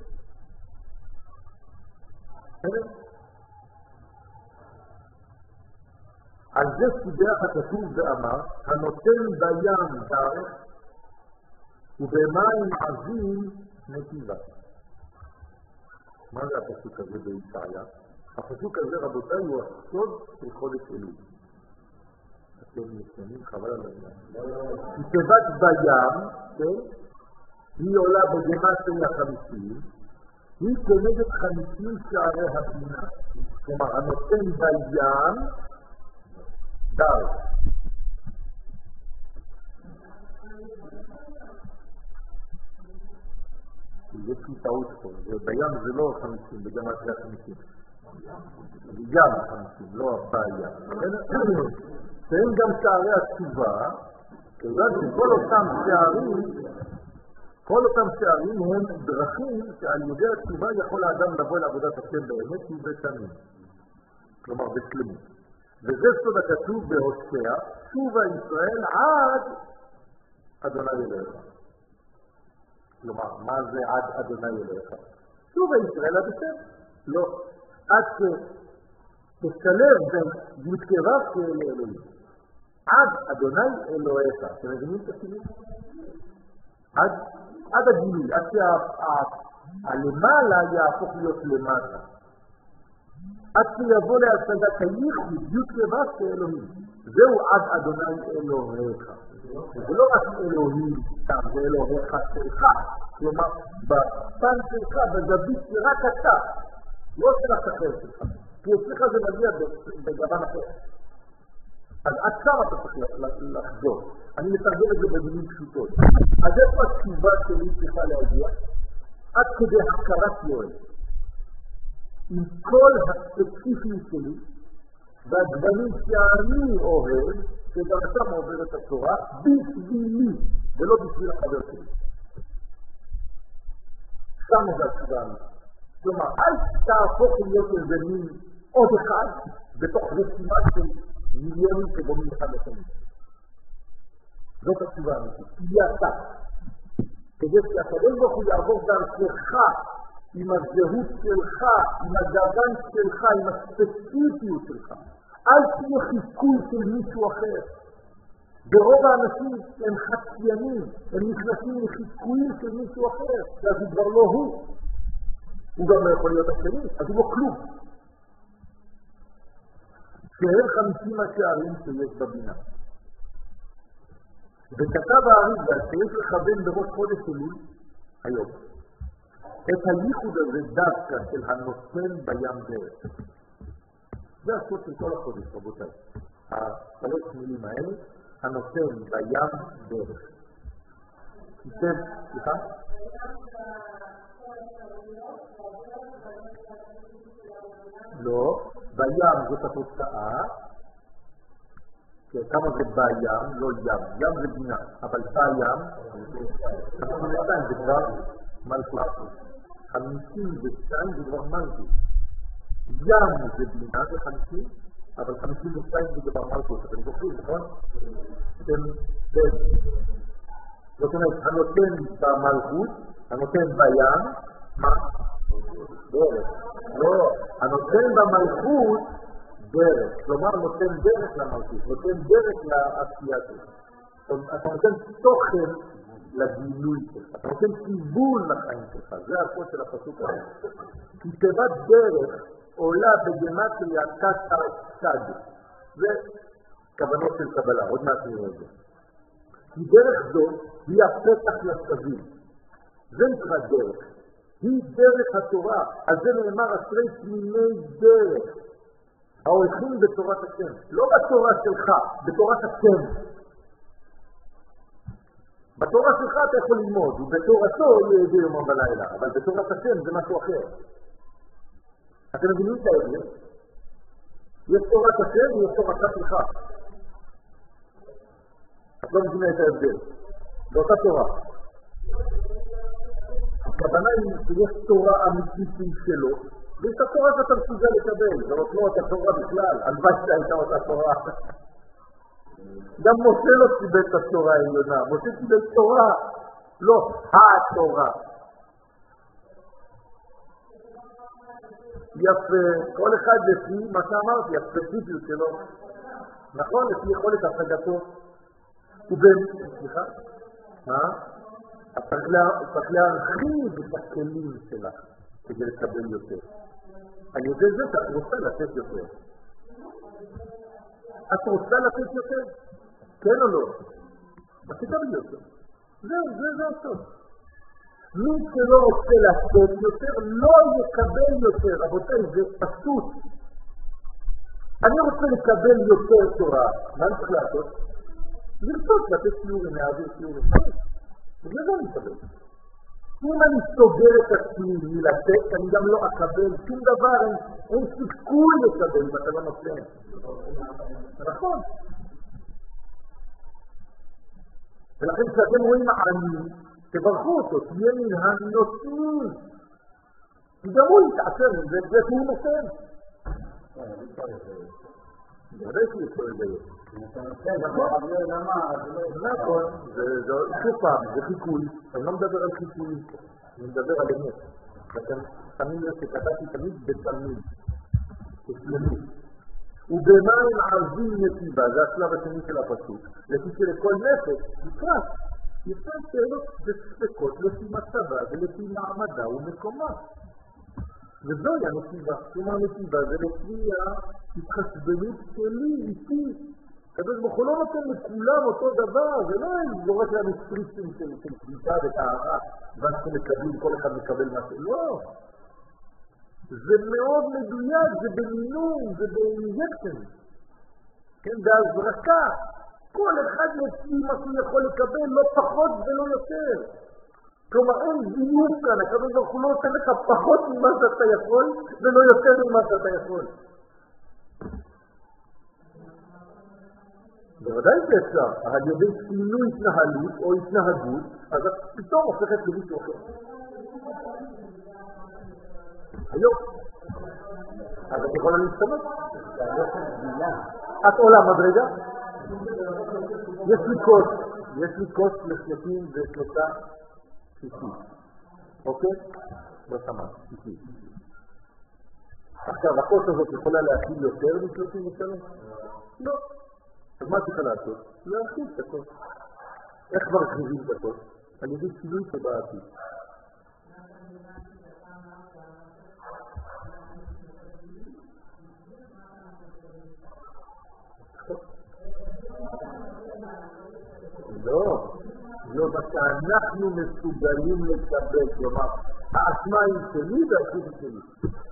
בסדר? על זה סיבח הכתוב ואמר, הנותן בים דרך ובמים עזים נתיבה. מה זה הפסוק הזה בישעיה? הפסוק הזה, רבותיי, הוא הסוד של חודש אלול. אתם משנים חבל על הזמן. היא תיבת בים, כן? היא עולה בגימטריה 50, היא כנגד 50 שערי הבינה. כלומר, הנותן בים דרך. יש לי טעות פה, בים זה לא 50, בגימטריה 50. גם 50, לא הבעיה. שהם גם שערי התשובה, כיוון שכל אותם שערים הם דרכים שעל ידי התשובה יכול האדם לבוא לעבודת השם באמת ובתמים. כלומר בשלמות. וזה סוד הכתוב בהושע, שובה ישראל עד אדוני אליך. כלומר, מה זה עד אדוני אליך? שובה ישראל עד השם. לא. עד שתשלב בין יתקרב כאלוהים. עד אדוני אלוהיך. אתם מבינים את הסינים? עד הגילוי, עד שהלמעלה יהפוך להיות למטה. עד שיבוא להשגת הייחוד, יתקרב כאלוהים. זהו עד אדוני אלוהיך. זה לא רק אלוהים סתם, זה אלוהיך שלך. כלומר, בפן שלך, בזווית שרק אתה. לא של השחר שלך, כי אצלך זה מגיע בגוון אחר. אז עד שם אתה צריך לחזור. אני מתרגם את זה במילים פשוטות. אז איפה התשובה שלי צריכה להגיע? עד כדי הכרת יואל. עם כל הספציפיים שלי, והגוונים שאני אוהב, שדרכם עובר את התורה, בשבילי, ולא בשביל החבר שלי. שם זה התשובה האמיתית. כלומר, אל תהפוך להיות איזה מין עוד אחד בתוך רשימה של מיליונים שבונים אחד לשני. זאת התשובה האמיתית. תהיה אתה. כדי שהקדוש ברוך הוא יעבור דרכך, עם הזהות שלך, עם הגוון שלך, עם הספציפיות שלך. אל תהיה חיקוי של מישהו אחר. ברוב האנשים הם חציינים, הם נכנסים לחיקויים של מישהו אחר, אז הוא כבר לא הוא. הוא גם לא יכול להיות השני, אז הוא לא כלום. שהם 50 השערים שיש בבינה. וכתב האריזה שיש לכוון בראש חודש אלול היום. את הייחוד הזה דווקא של הנותן בים דרך. זה הסוד של כל החודש, רבותיי. השלוש מילים האלה, הנותן בים דרך. ניתן, סליחה? לא, בים זאת התוצאה. כמה זה בים, לא ים. ים זה בינה, אבל בים, אנחנו נתן, זה כבר מלכות. 52 זה כבר מלכות. ים זה בינה, זה 50, אבל 52 זה כבר מלכות. אתם זוכרים, נכון? זאת אומרת, הנותן במלכות, הנותן בים, מה? דרך. לא, הנותן במלכות דרך, כלומר נותן דרך למלכות, נותן דרך לעשייה שלך. אתה נותן תוכן לגילוי שלך, אתה נותן קיבול לחיים שלך, זה הסוד של הפסוק הזה. כי תיבת דרך עולה בגמטריה תת-צד, זה כוונות של קבלה, עוד מעט נראה את זה. כי דרך זו היא הפתח לסביב, זה נקרא דרך, היא דרך התורה, על זה נאמר אשרי תמימי דרך, ההולכים בתורת השם, לא בתורה שלך, בתורת השם. בתורה שלך אתה יכול ללמוד, ובתורתו יהיה ידי יומם בלילה, אבל בתורת השם זה משהו אחר. אתם מבינים את ההבדל? יש תורת השם ויש תורתה שלך. את לא מבינה את ההבדל. באותה תורה. הכוונה היא שיש תורה אמיתית שלו, ויש התורה שאתה מסוגל לקבל, זאת לא אותה תורה בכלל, הלוואי שהייתה אותה תורה. גם משה לא קיבל את התורה העליונה, משה קיבל תורה, לא התורה. יפה, כל אחד לפי מה שאמרתי, הספציפיות שלו, נכון? לפי יכולת השגתו. סליחה? מה? צריך להרחיב את הכלים שלך כדי לקבל יותר. על ידי זה שאת רוצה לתת יותר. את רוצה לתת יותר? כן או לא? אז תקבל יותר. זה הסוד. מי שלא רוצה לתת יותר, לא יקבל יותר. רבותיי, זה פשוט. אני רוצה לקבל יותר תורה. מה אני צריך לעשות? לרצות לתת שיעורים, להעביר שיעורים. בגלל זה אני מקבל. אם אני סוגר את עצמי מלתת, אני גם לא אקבל שום דבר, אין סיכוי לקבל אם אתה לא נותן. נכון. ולכן כשאתם רואים עני, תברכו אותו, תהיה מן הנותנים. כי גם הוא יתעשר, זה שהוא נותן. בוודאי שהוא יכול לדייק. נכון, זה פעם, זה חיקוי, אני לא מדבר על חיקוי, אני מדבר על אמת. אתם שמים לב שכתבתי תמיד בתמיד, בשלמות. ובמים עזים נתיבה, זה השלב השני של הפסוק, לפי שלכל נפש, יפרט שאלות וספקות לפי מצבה ולפי מעמדה ומקומה. וזוהי הנתיבה, כלומר נתיבה זה לפי ההתחשבנות שלי איתי. הקדוש ברוך הוא לא נותן לכולם אותו דבר, זה לא זורק לנו סטריסים של קליטה וטהרה, ואנחנו מקבלים, כל אחד מקבל משהו, לא. זה מאוד מדויק, זה במינון, זה באינג'קשן. כן, זה הזרקה. כל אחד לפי מה שהוא יכול לקבל, לא פחות ולא יותר. כלומר, אין דיוק כאן, הקדוש ברוך הוא לא נותן לך פחות ממה שאתה יכול, ולא יותר ממה שאתה יכול. בוודאי זה אפשר, אבל יודעים שינוי התנהלות או התנהגות, אז את פתאום הופכת למישהו אחר. היום. אז את יכולה להסתמך. את עולה מדרגה. יש לי כוס ל-33 שישי. אוקיי? לא שמעת, שישי. עכשיו, הכוס הזאת יכולה להכיל יותר מ-33? לא. אז מה צריכה לעשות? להרחיב את הכוס. איך מרחיבים את הכוס? על ידי שינוי תודעתי. לא מה שאנחנו מסוגלים לקבל, כלומר, האשמה היא שלי והזכות שלי.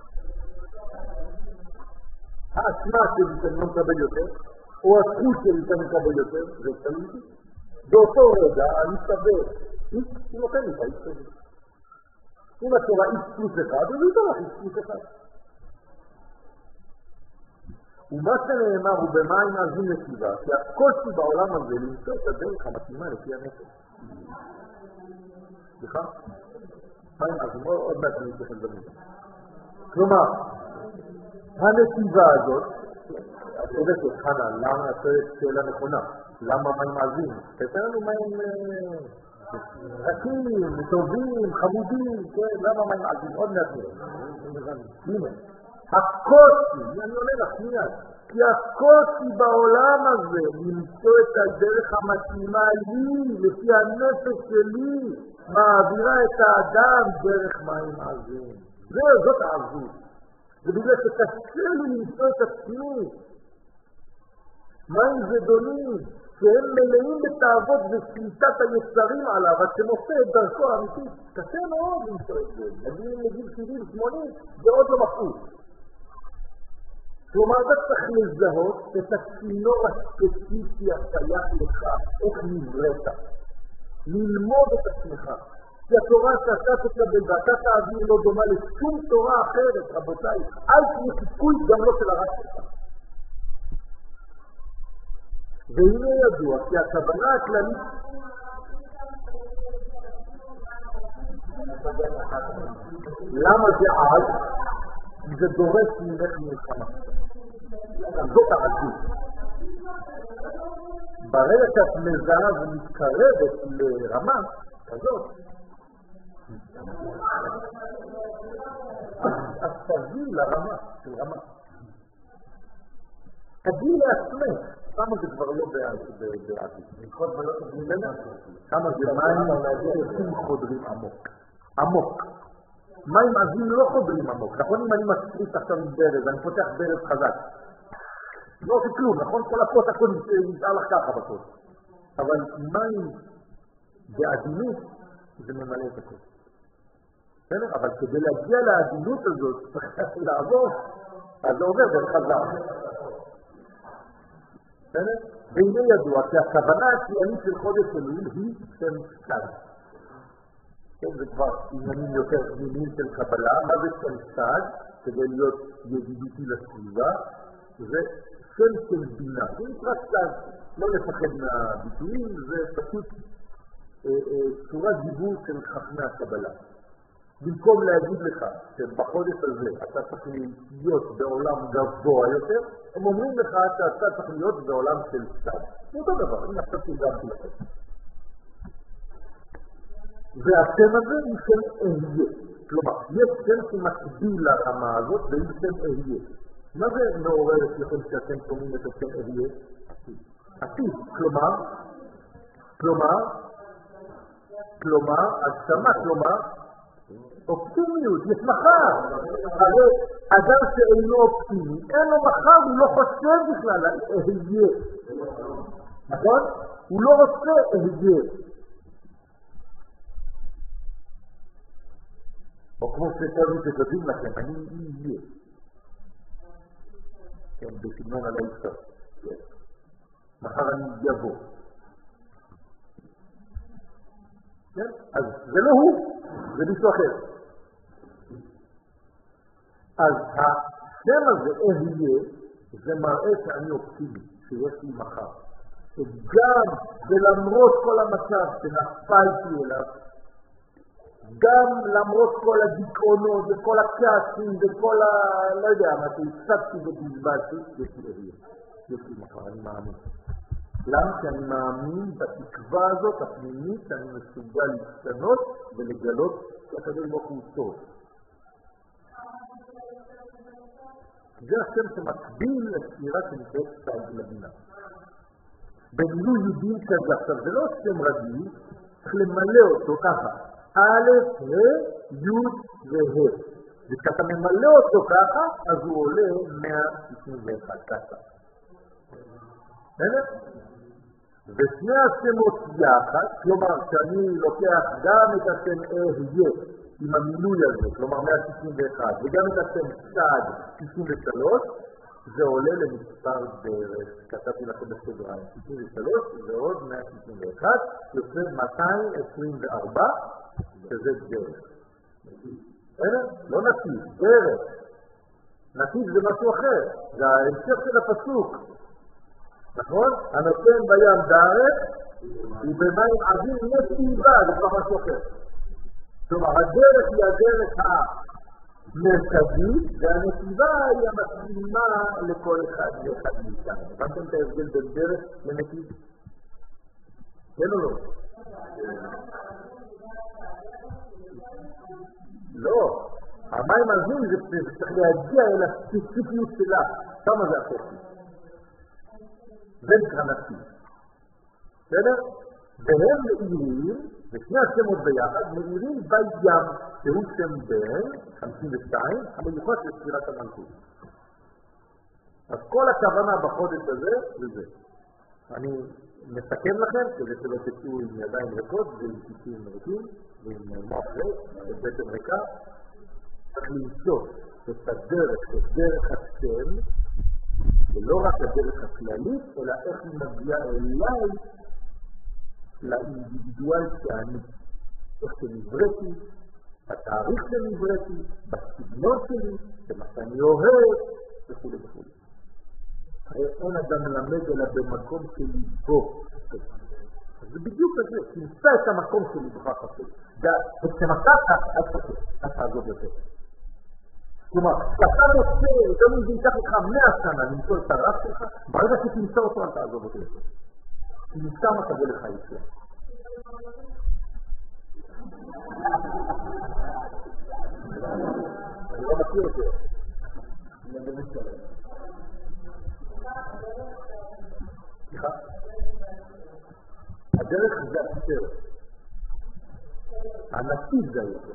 האשמה שלי שאני לא מקבל יותר, או הזכות שלי שאני מקבל יותר, זה תלוי. באותו רגע, אני שווה, היא נותן לי את האיש שלי. אם התורה איש פלוס אחד, אז היא תורה איש פלוס אחד. ומה שנאמר הוא במים עזים נתיבה, כי הקושי בעולם הזה למצוא את הדרך המתאימה לפי הנפש. סליחה? מים עזים, עוד מעט אני אתייחס בזה. כלומר, הנתיבה הזאת, את יודעת, חנה, למה את שאלה נכונה? למה מים עזים? תתן לנו מים רכים, טובים, חמודים, כן? למה מים עזים? עוד מעט נראה. הנה. הקושי, אני עולה לך מיד, כי הקושי בעולם הזה למצוא את הדרך המתאימה לי, לפי הנפש שלי, מעבירה את האדם דרך מים עזים. זאת העזות. ובגלל שקשה לי למצוא את עצמי, מים זדונים, שהם מלאים בתאוות ושליטת היצרים עליו, עד שמוצא את דרכו האמיתית. קשה מאוד למצוא את זה. נגיד 70-80, זה עוד לא מפעול. כלומר, אתה צריך לזהות את הצינור הספציפי השייך לך, איך נבראת. ללמוד את עצמך. כי התורה שאתה תקבל ואתה תעביר לא דומה לשום תורה אחרת, רבותיי. אל תהיה סיכוי גם לא של הרב שלך. והנה ידוע, כי הכוונה הכללית... למה זה עד? זה דורש ממך מלחמה. זאת העדות. ברגע שאת מזהה ומתקרבת לרמה כזאת, אז תביא לרמה של רמה. תביא לעצמך. כמה זה כבר לא בעתיד. כמה זה מים עזים חודרים עמוק. עמוק. מים עזים לא חודרים עמוק. נכון אם אני מספיק עכשיו עם ברז, אני פותח ברז חזק. לא עושה כלום, נכון? כל הפות הכל נשאר לך ככה בפות. אבל מים בעדינות זה ממלא את הכל. בסדר? אבל כדי להגיע לעדינות הזאת, צריך לעבור, אז זה עובר דרך חזק. בסדר? והנה ידוע, כי הכוונה הציונית של חודש אלוהים היא שם סתד. כן, זה כבר עניינים יותר פנימיים של קבלה. מה זה שם סתד? כדי להיות ידידותי לסביבה, זה שם של בינה. זה נקרא סתד. לא לפחד מהביטויים, זה פשוט צורת דיבור של חכמי הקבלה. במקום להגיד לך שבחודש הזה אתה צריך להיות בעולם גבוה יותר, הם אומרים לך שאתה צריך להיות בעולם של סתד. זה אותו דבר, אני עכשיו תרגמתי לכם. והשם הזה הוא שם אהיה. כלומר, יש שם שמקביל לרמה הזאת והיא שם אהיה. מה זה מעורר אצלכם שאתם שומעים את השם אהיה? עתיד. כלומר, הגשמה, אופטימיות, יש מחר. הרי אדם שאינו אופטימי, אין לו מחר, הוא לא חושב בכלל על אהיה. נכון? הוא לא רוצה אהיה. או כמו שתראו שכתבים לכם, אני אהיה. כן, בסגנון על האישה. מחר אני יבוא. כן? אז זה לא הוא, זה מישהו אחר. אז השם הזה, אהיה, זה מראה שאני אופטימי, שיש לי מחר. שגם ולמרות כל המצב שנפלתי אליו, גם למרות כל הדיכאונות וכל הכעסים וכל לא יודע מה, שהצבתי ובזבזתי, יש לי אהיה. יש לי מחר, אני מאמין. למה? כי אני מאמין בתקווה הזאת הפנימית שאני מסוגל להשתנות ולגלות שהקדוש ברוך הוא טוב. זה השם שמקביל לספירה שנקראת סתד לבינה. במילוי יודעים כזה, עכשיו זה לא שם רגיל, צריך למלא אותו ככה, א', ה', י' וה'. וכשאתה ממלא אותו ככה, אז הוא עולה 161 ככה. בסדר? ושני השמות יחד, כלומר שאני לוקח גם את השם אהיה עם המילוי הזה, כלומר 161, וגם את השם צד 93, זה עולה למספר דרך, כתבתי לכם בסוגריים, 93 ועוד 161, יוצא 224, שזה דרך. לא נתיב, דרך. נתיב זה משהו אחר, זה ההמשך של הפסוק. נכון? הנותן בים דרך ובמים עבים נתיבה, זה כבר משהו אחר. כלומר, הדרך היא הדרך המרכזית, והנתיבה היא המתאימה לכל אחד ואחד מאיתנו. הבנתם את ההבדל בין דרך לנתיב? כן או לא? לא. המים עבים זה צריך להגיע אל הספציפיות שלה. כמה זה החצי? זה נקרא נתיב. בסדר? והם מאירים, ושני השמות ביחד, מאירים בים, שהוא שם בן, 52, המיוחד לספירת המלכות. אז כל הכוונה בחודש הזה, וזה. אני מסכם לכם, כדי שלא תצאו עם ידיים ריקות, ועם כיסים ריקים, ועם מוח ריק, ובטן ריקה, צריך למצוא את הדרך, את דרך השם, ולא רק הדרך הכללית, אלא איך היא מגיעה אליי, לאינדיבידואל שאני, איך שנבראתי, בתאריך שנבראתי, בסגנון שלי, במה שאני אוהב, וכו' וכו'. אין אדם מלמד אלא במקום שלי בו. אז זה בדיוק הזה, תמצא את המקום שלי בכך הזה. וכשמצאת, אל תעזוב יותר. כלומר, כשאתה רוצה, גם אם זה ייקח לך 100 שנה למצוא את הרב שלך, ברגע שתמצא אותו אל תעזוב אותו יותר. כי משם תבוא לך יצא. אני לא מכיר אותו. אני לא מכיר אותו. סליחה? הדרך זה היותר. הנתיב זה היותר.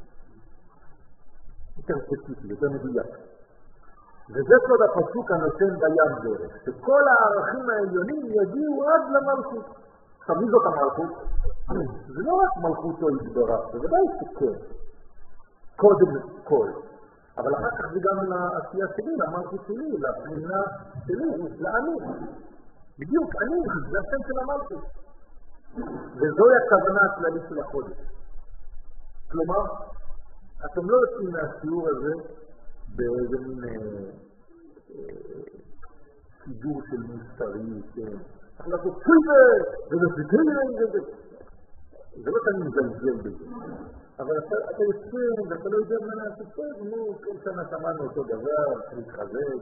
יותר ספציפי, יותר מדויק. וזה סוד הפסוק הנותן בים דרך, שכל הערכים העליונים יגיעו עד למלכות. עכשיו, מי זאת המלכות? זה לא רק מלכותו יתברך, זה ודאי שכן. קודם כל. אבל אחר כך זה גם לעשייה שלי, למלכות שלי, לפנינה שלי, לעני. בדיוק, אני, זה השם של המלכות. וזוהי הכוונה הכללית של החודש. כלומר, אתם לא יוצאים מהשיעור הזה באיזה מין סידור של מוסרי, צריך לעשות פיבה, ומסגרים, זה לא תמיד מזלזל בזה. אבל אתה יוצא, ואתה לא יודע מה לעשות, כל שנה שמענו אותו דבר, להתחזק,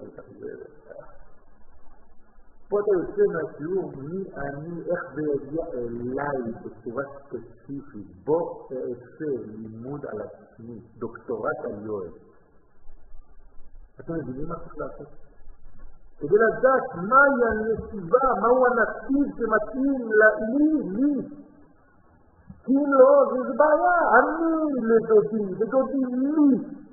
פה אתה יוצא מהשיעור, מי אני, איך זה יגיע אליי בצורה ספציפית, בוא אעשה לימוד על עצמי, דוקטורט על יואל. אתם מבינים מה צריך לעשות? כדי לדעת מהי הנסיבה, מהו הנתיב שמתאים לי. כי אם לא, זה בעיה, אני לדודי, ודודי לי.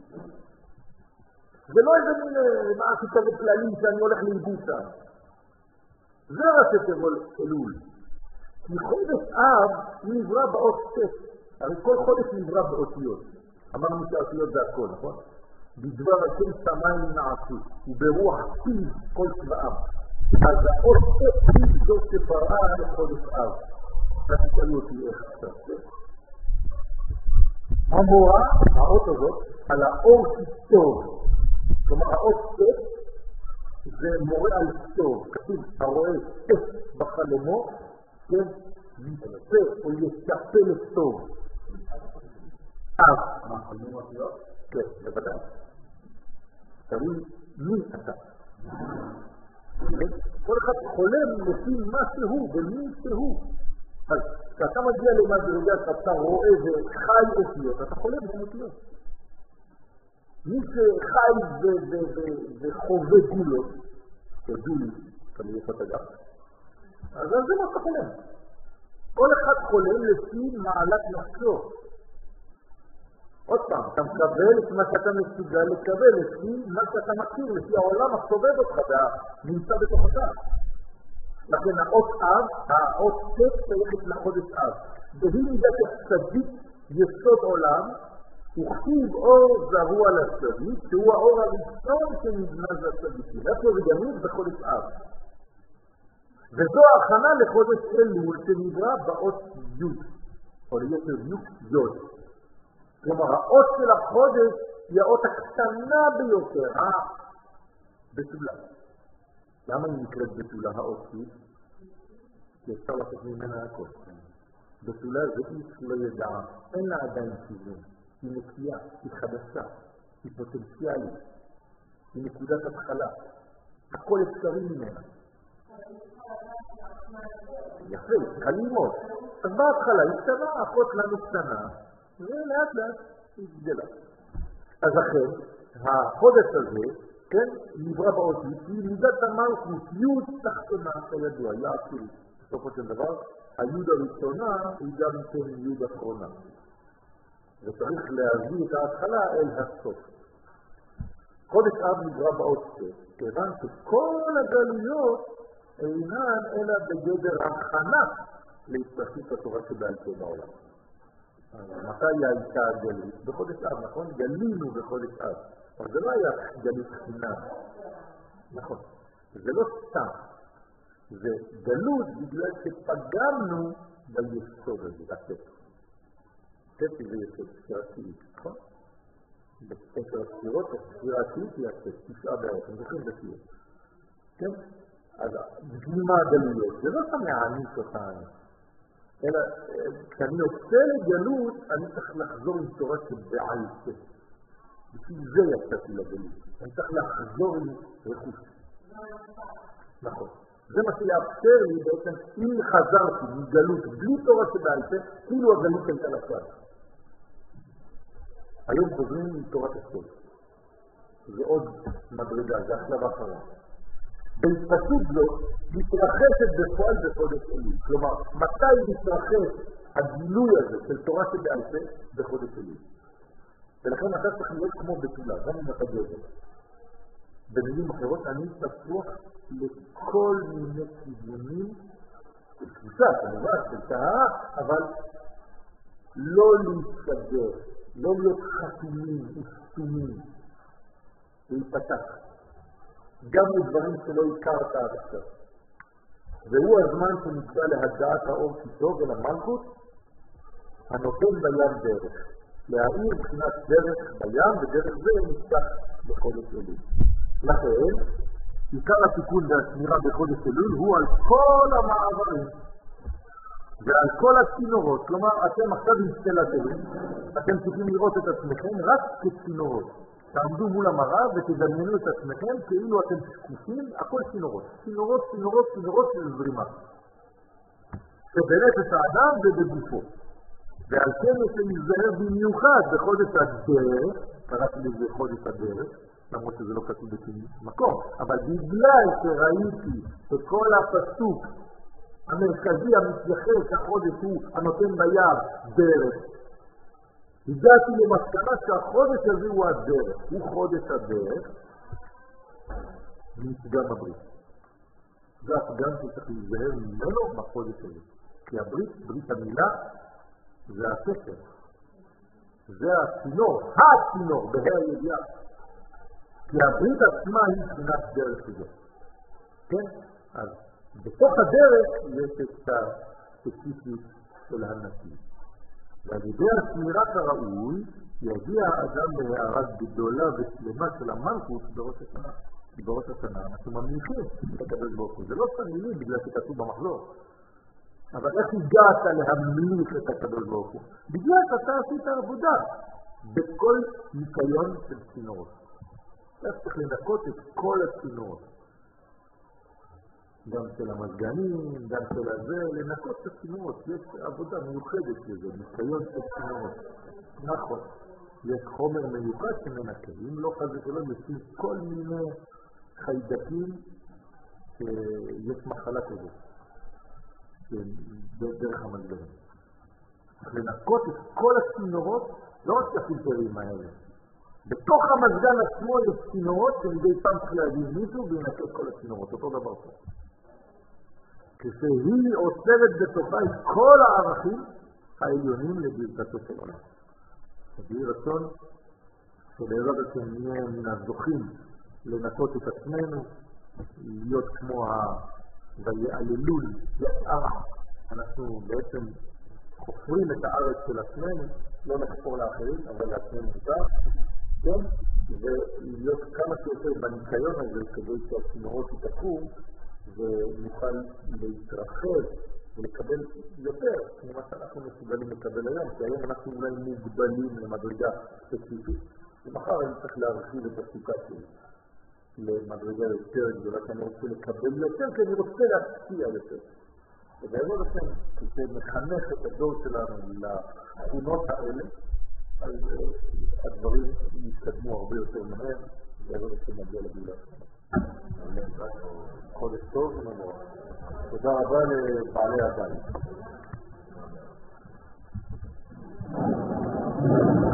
זה לא איזה מין משהו כזה כללי שאני הולך לאיבוד שם. זה ראשי תיבות אלול. כי חודש אב נברא באות שש. הרי כל חודש נברא באותיות. אמרנו שהאותיות זה הכל, נכון? בדבר השם שמיים נעשו, וברוח פיו כל צבאם. אז האות שש היא זאת שבראה לחודש אב. תשאלו אותי איך עכשיו. המורה, האות הזאת, על האור שטוב. כלומר, האות שש זה מורה על טוב, כתוב, הרואה שש בחלומו, כן, יצא או יצפה לטוב. מה, חלמו אותיות? כן, בוודאי. תראי, מי אתה? כל אחד חולם לפי מה שהוא ומי שהוא. אז כשאתה מגיע למדרגה שאתה רואה וחי אותיות, אתה חולם אותיות. מי שחי וחווה גולות, כדולי, כמי יפת אגב, אז זה מה שאתה חולם. כל אחד חולם לפי מעלת נפשו. עוד פעם, אתה מקבל את מה שאתה מסוגל לקבל, לפי מה שאתה מכיר, לפי העולם הסובב אותך, נמצא בתוכך. לכן האות אב, האות ט' שייכת לחודש אב. והיא מידת הצדיק יסוד עולם, וכתיב אור זרוע לצדיק, שהוא האור הראשון שנגנז לצדיקים. איפה רגענית? בחודש אב. וזו ההכנה לחודש אלול שנברא באות י', או ליתר י' י'. כלומר, האות של החודש היא האות הקטנה ביותר, בתולה. למה היא נקראת בתולה האות י'? כי אפשר לעשות ממנה הכל. בתולה זה איש לא ידע, אין לה עדיין כיוון. היא נקייה, היא חדשה, היא פוטנציאלית, היא נקודת התחלה. הכל אפשרי ממנה. יפה, צריכה ללמוד. אז בהתחלה היא קטנה, אחות לנו קטנה, ולאט לאט היא גדלה. אז לכן, החודש הזה, כן, נברא באותית, היא מידת המלכות, י' תחתונה כידוע, יעצור. בסופו של דבר, הי' הראשונה היא גם כן י' אחרונה. וצריך להביא את ההתחלה אל הסוף. חודש אב נברא באותית, כיוון שכל הגלויות אינן אלא בגדר הכנה להתפשטות התורה שבעל פה בעולם. מתי הייתה הגלות? בחודש אב, נכון? גלינו בחודש אב. אבל זה לא היה גלות חינם. נכון. זה לא סתם. זה גלות בגלל שפגמנו ביסוד הזה, בספר. ספר זה יסוד, ספירה טבעית, נכון? בספר הספירות, הספירה הטבעית היא הספר, 9 בערך, הם זוכרים בספירות. כן? אז גלימה הגלויות, זה לא סתם להעניש אותנו. אלא כשאני יוצא לגלות, אני צריך לחזור עם תורה שבעל פה. בשביל זה יצאתי לגלות. אני צריך לחזור עם רכוש. נכון. זה מה שיאפשר לי בעצם, אם חזרתי מגלות בלי תורה שבעל פה, כאילו הגלות הייתה לפעד. היום חוזרים עם תורת הסוד. זה עוד מדרגה, זה השלב האחרון. בהתפשטות זו, מתרחשת בפועל בחודש אלול. כלומר, מתי מתרחש הגילוי הזה של תורה שבעל פה בחודש אלול? ולכן אתה צריך להיות כמו בתולה, גם אם אתה גבר. במילים אחרות, אני פתוח לכל מיני כיוונים, קבוצה, כמובן, של טהרה, אבל לא להסתגר, לא להיות חתומים וסתומים, להיפתח. גם לדברים שלא הכרת עד עכשיו. והוא הזמן שנקבע להגעת האור כיתו ולמלכות, הנותן בים דרך. להאיר מבחינת דרך בים, ודרך זה נפתח בחודש אלול. לכן, עיקר התיקון והשמירה בחודש אלול הוא על כל המעברים ועל כל הצינורות. כלומר, אתם עכשיו אינסטלטורים, אתם צריכים לראות את עצמכם רק כצינורות. תעמדו מול המראה ותדמיינו את עצמכם כאילו אתם שקופים, הכל צינורות. צינורות, צינורות, צינורות של זרימה. שבנפש האדם ובגופו. ועל כן יש להיזהר במיוחד בחודש הדרך, קראתי לזה חודש הדרך, למרות שזה לא כתוב בשום מקום, אבל בגלל שראיתי שכל הפסוק המרכזי המתייחס החודש הוא הנותן ביד דרך, הגעתי למסקנה שהחודש הזה הוא הדרך, הוא חודש הדרך, מפגם הברית. זה הפגם שצריך להיזהר ממנו בחודש הזה. כי הברית, ברית המילה, זה הספר. זה הצינור, הצינור, בה"א הידיעה. כי הברית עצמה היא בחינת דרך הזאת. כן? אז בתוך הדרך יש את הספציפיות של הנתיב. ועל ידי השמירה כראוי, יגיע האדם להערה גדולה ושלמה של המלכות בראש השנה. כי בראש השנה אנחנו ממליכים את הקדוש ברוך הוא. זה לא סתם מילים בגלל שכתוב במחזור. אבל איך הגעת להמליך את הקדוש ברוך הוא? בגלל שאתה עשית עבודה בכל ניקיון של צינורות. אתה צריך לנקות את כל הצינורות. גם של המזגנים, גם של הזה, לנקות את הצינורות. יש עבודה מיוחדת לזה, ניקיון של צינורות. נכון. יש חומר מיוחד שמנקה. אם לא חזק ולא יוצאים כל מיני חיידקים שיש מחלה כזאת. דרך המזגנים. צריך לנקות את כל הצינורות, לא רק את הפילטרים האלה. בתוך המזגן עצמו יש צינורות שמדי פעם צריך להגיד מישהו וינקה את כל הצינורות, אותו דבר פה. כשהיא אוסרת בתוכה את כל הערכים העליונים לברכתו של עולם. יהי רצון שבעזרת השם נהיה מן הזוכים לנקות את עצמנו, להיות כמו ויעללו יערה. אנחנו בעצם חופרים את הארץ של עצמנו, לא נחפור לאחרים, אבל לעצמנו מותר, כן? ולהיות כמה שיותר בניקיון הזה כדי שהצינורות תקום ונוכל להתרחב ולקבל יותר ממה שאנחנו מסוגלים לקבל היום, כי היום אנחנו אולי מוגבלים למדרגה ספציפית, ומחר אני צריך להרחיב את הסוכה שלי למדרגה יותר גדולה, כי אני רוצה לקבל יותר, כי אני רוצה להשפיע יותר. ובעזרת השם, כשנחנך את הדור שלנו לתכונות האלה, אז הדברים יתקדמו הרבה יותר מהר, בעזרת השם נגיע לגאולה. חודש טוב ומבורך. תודה רבה לבעלי הבית.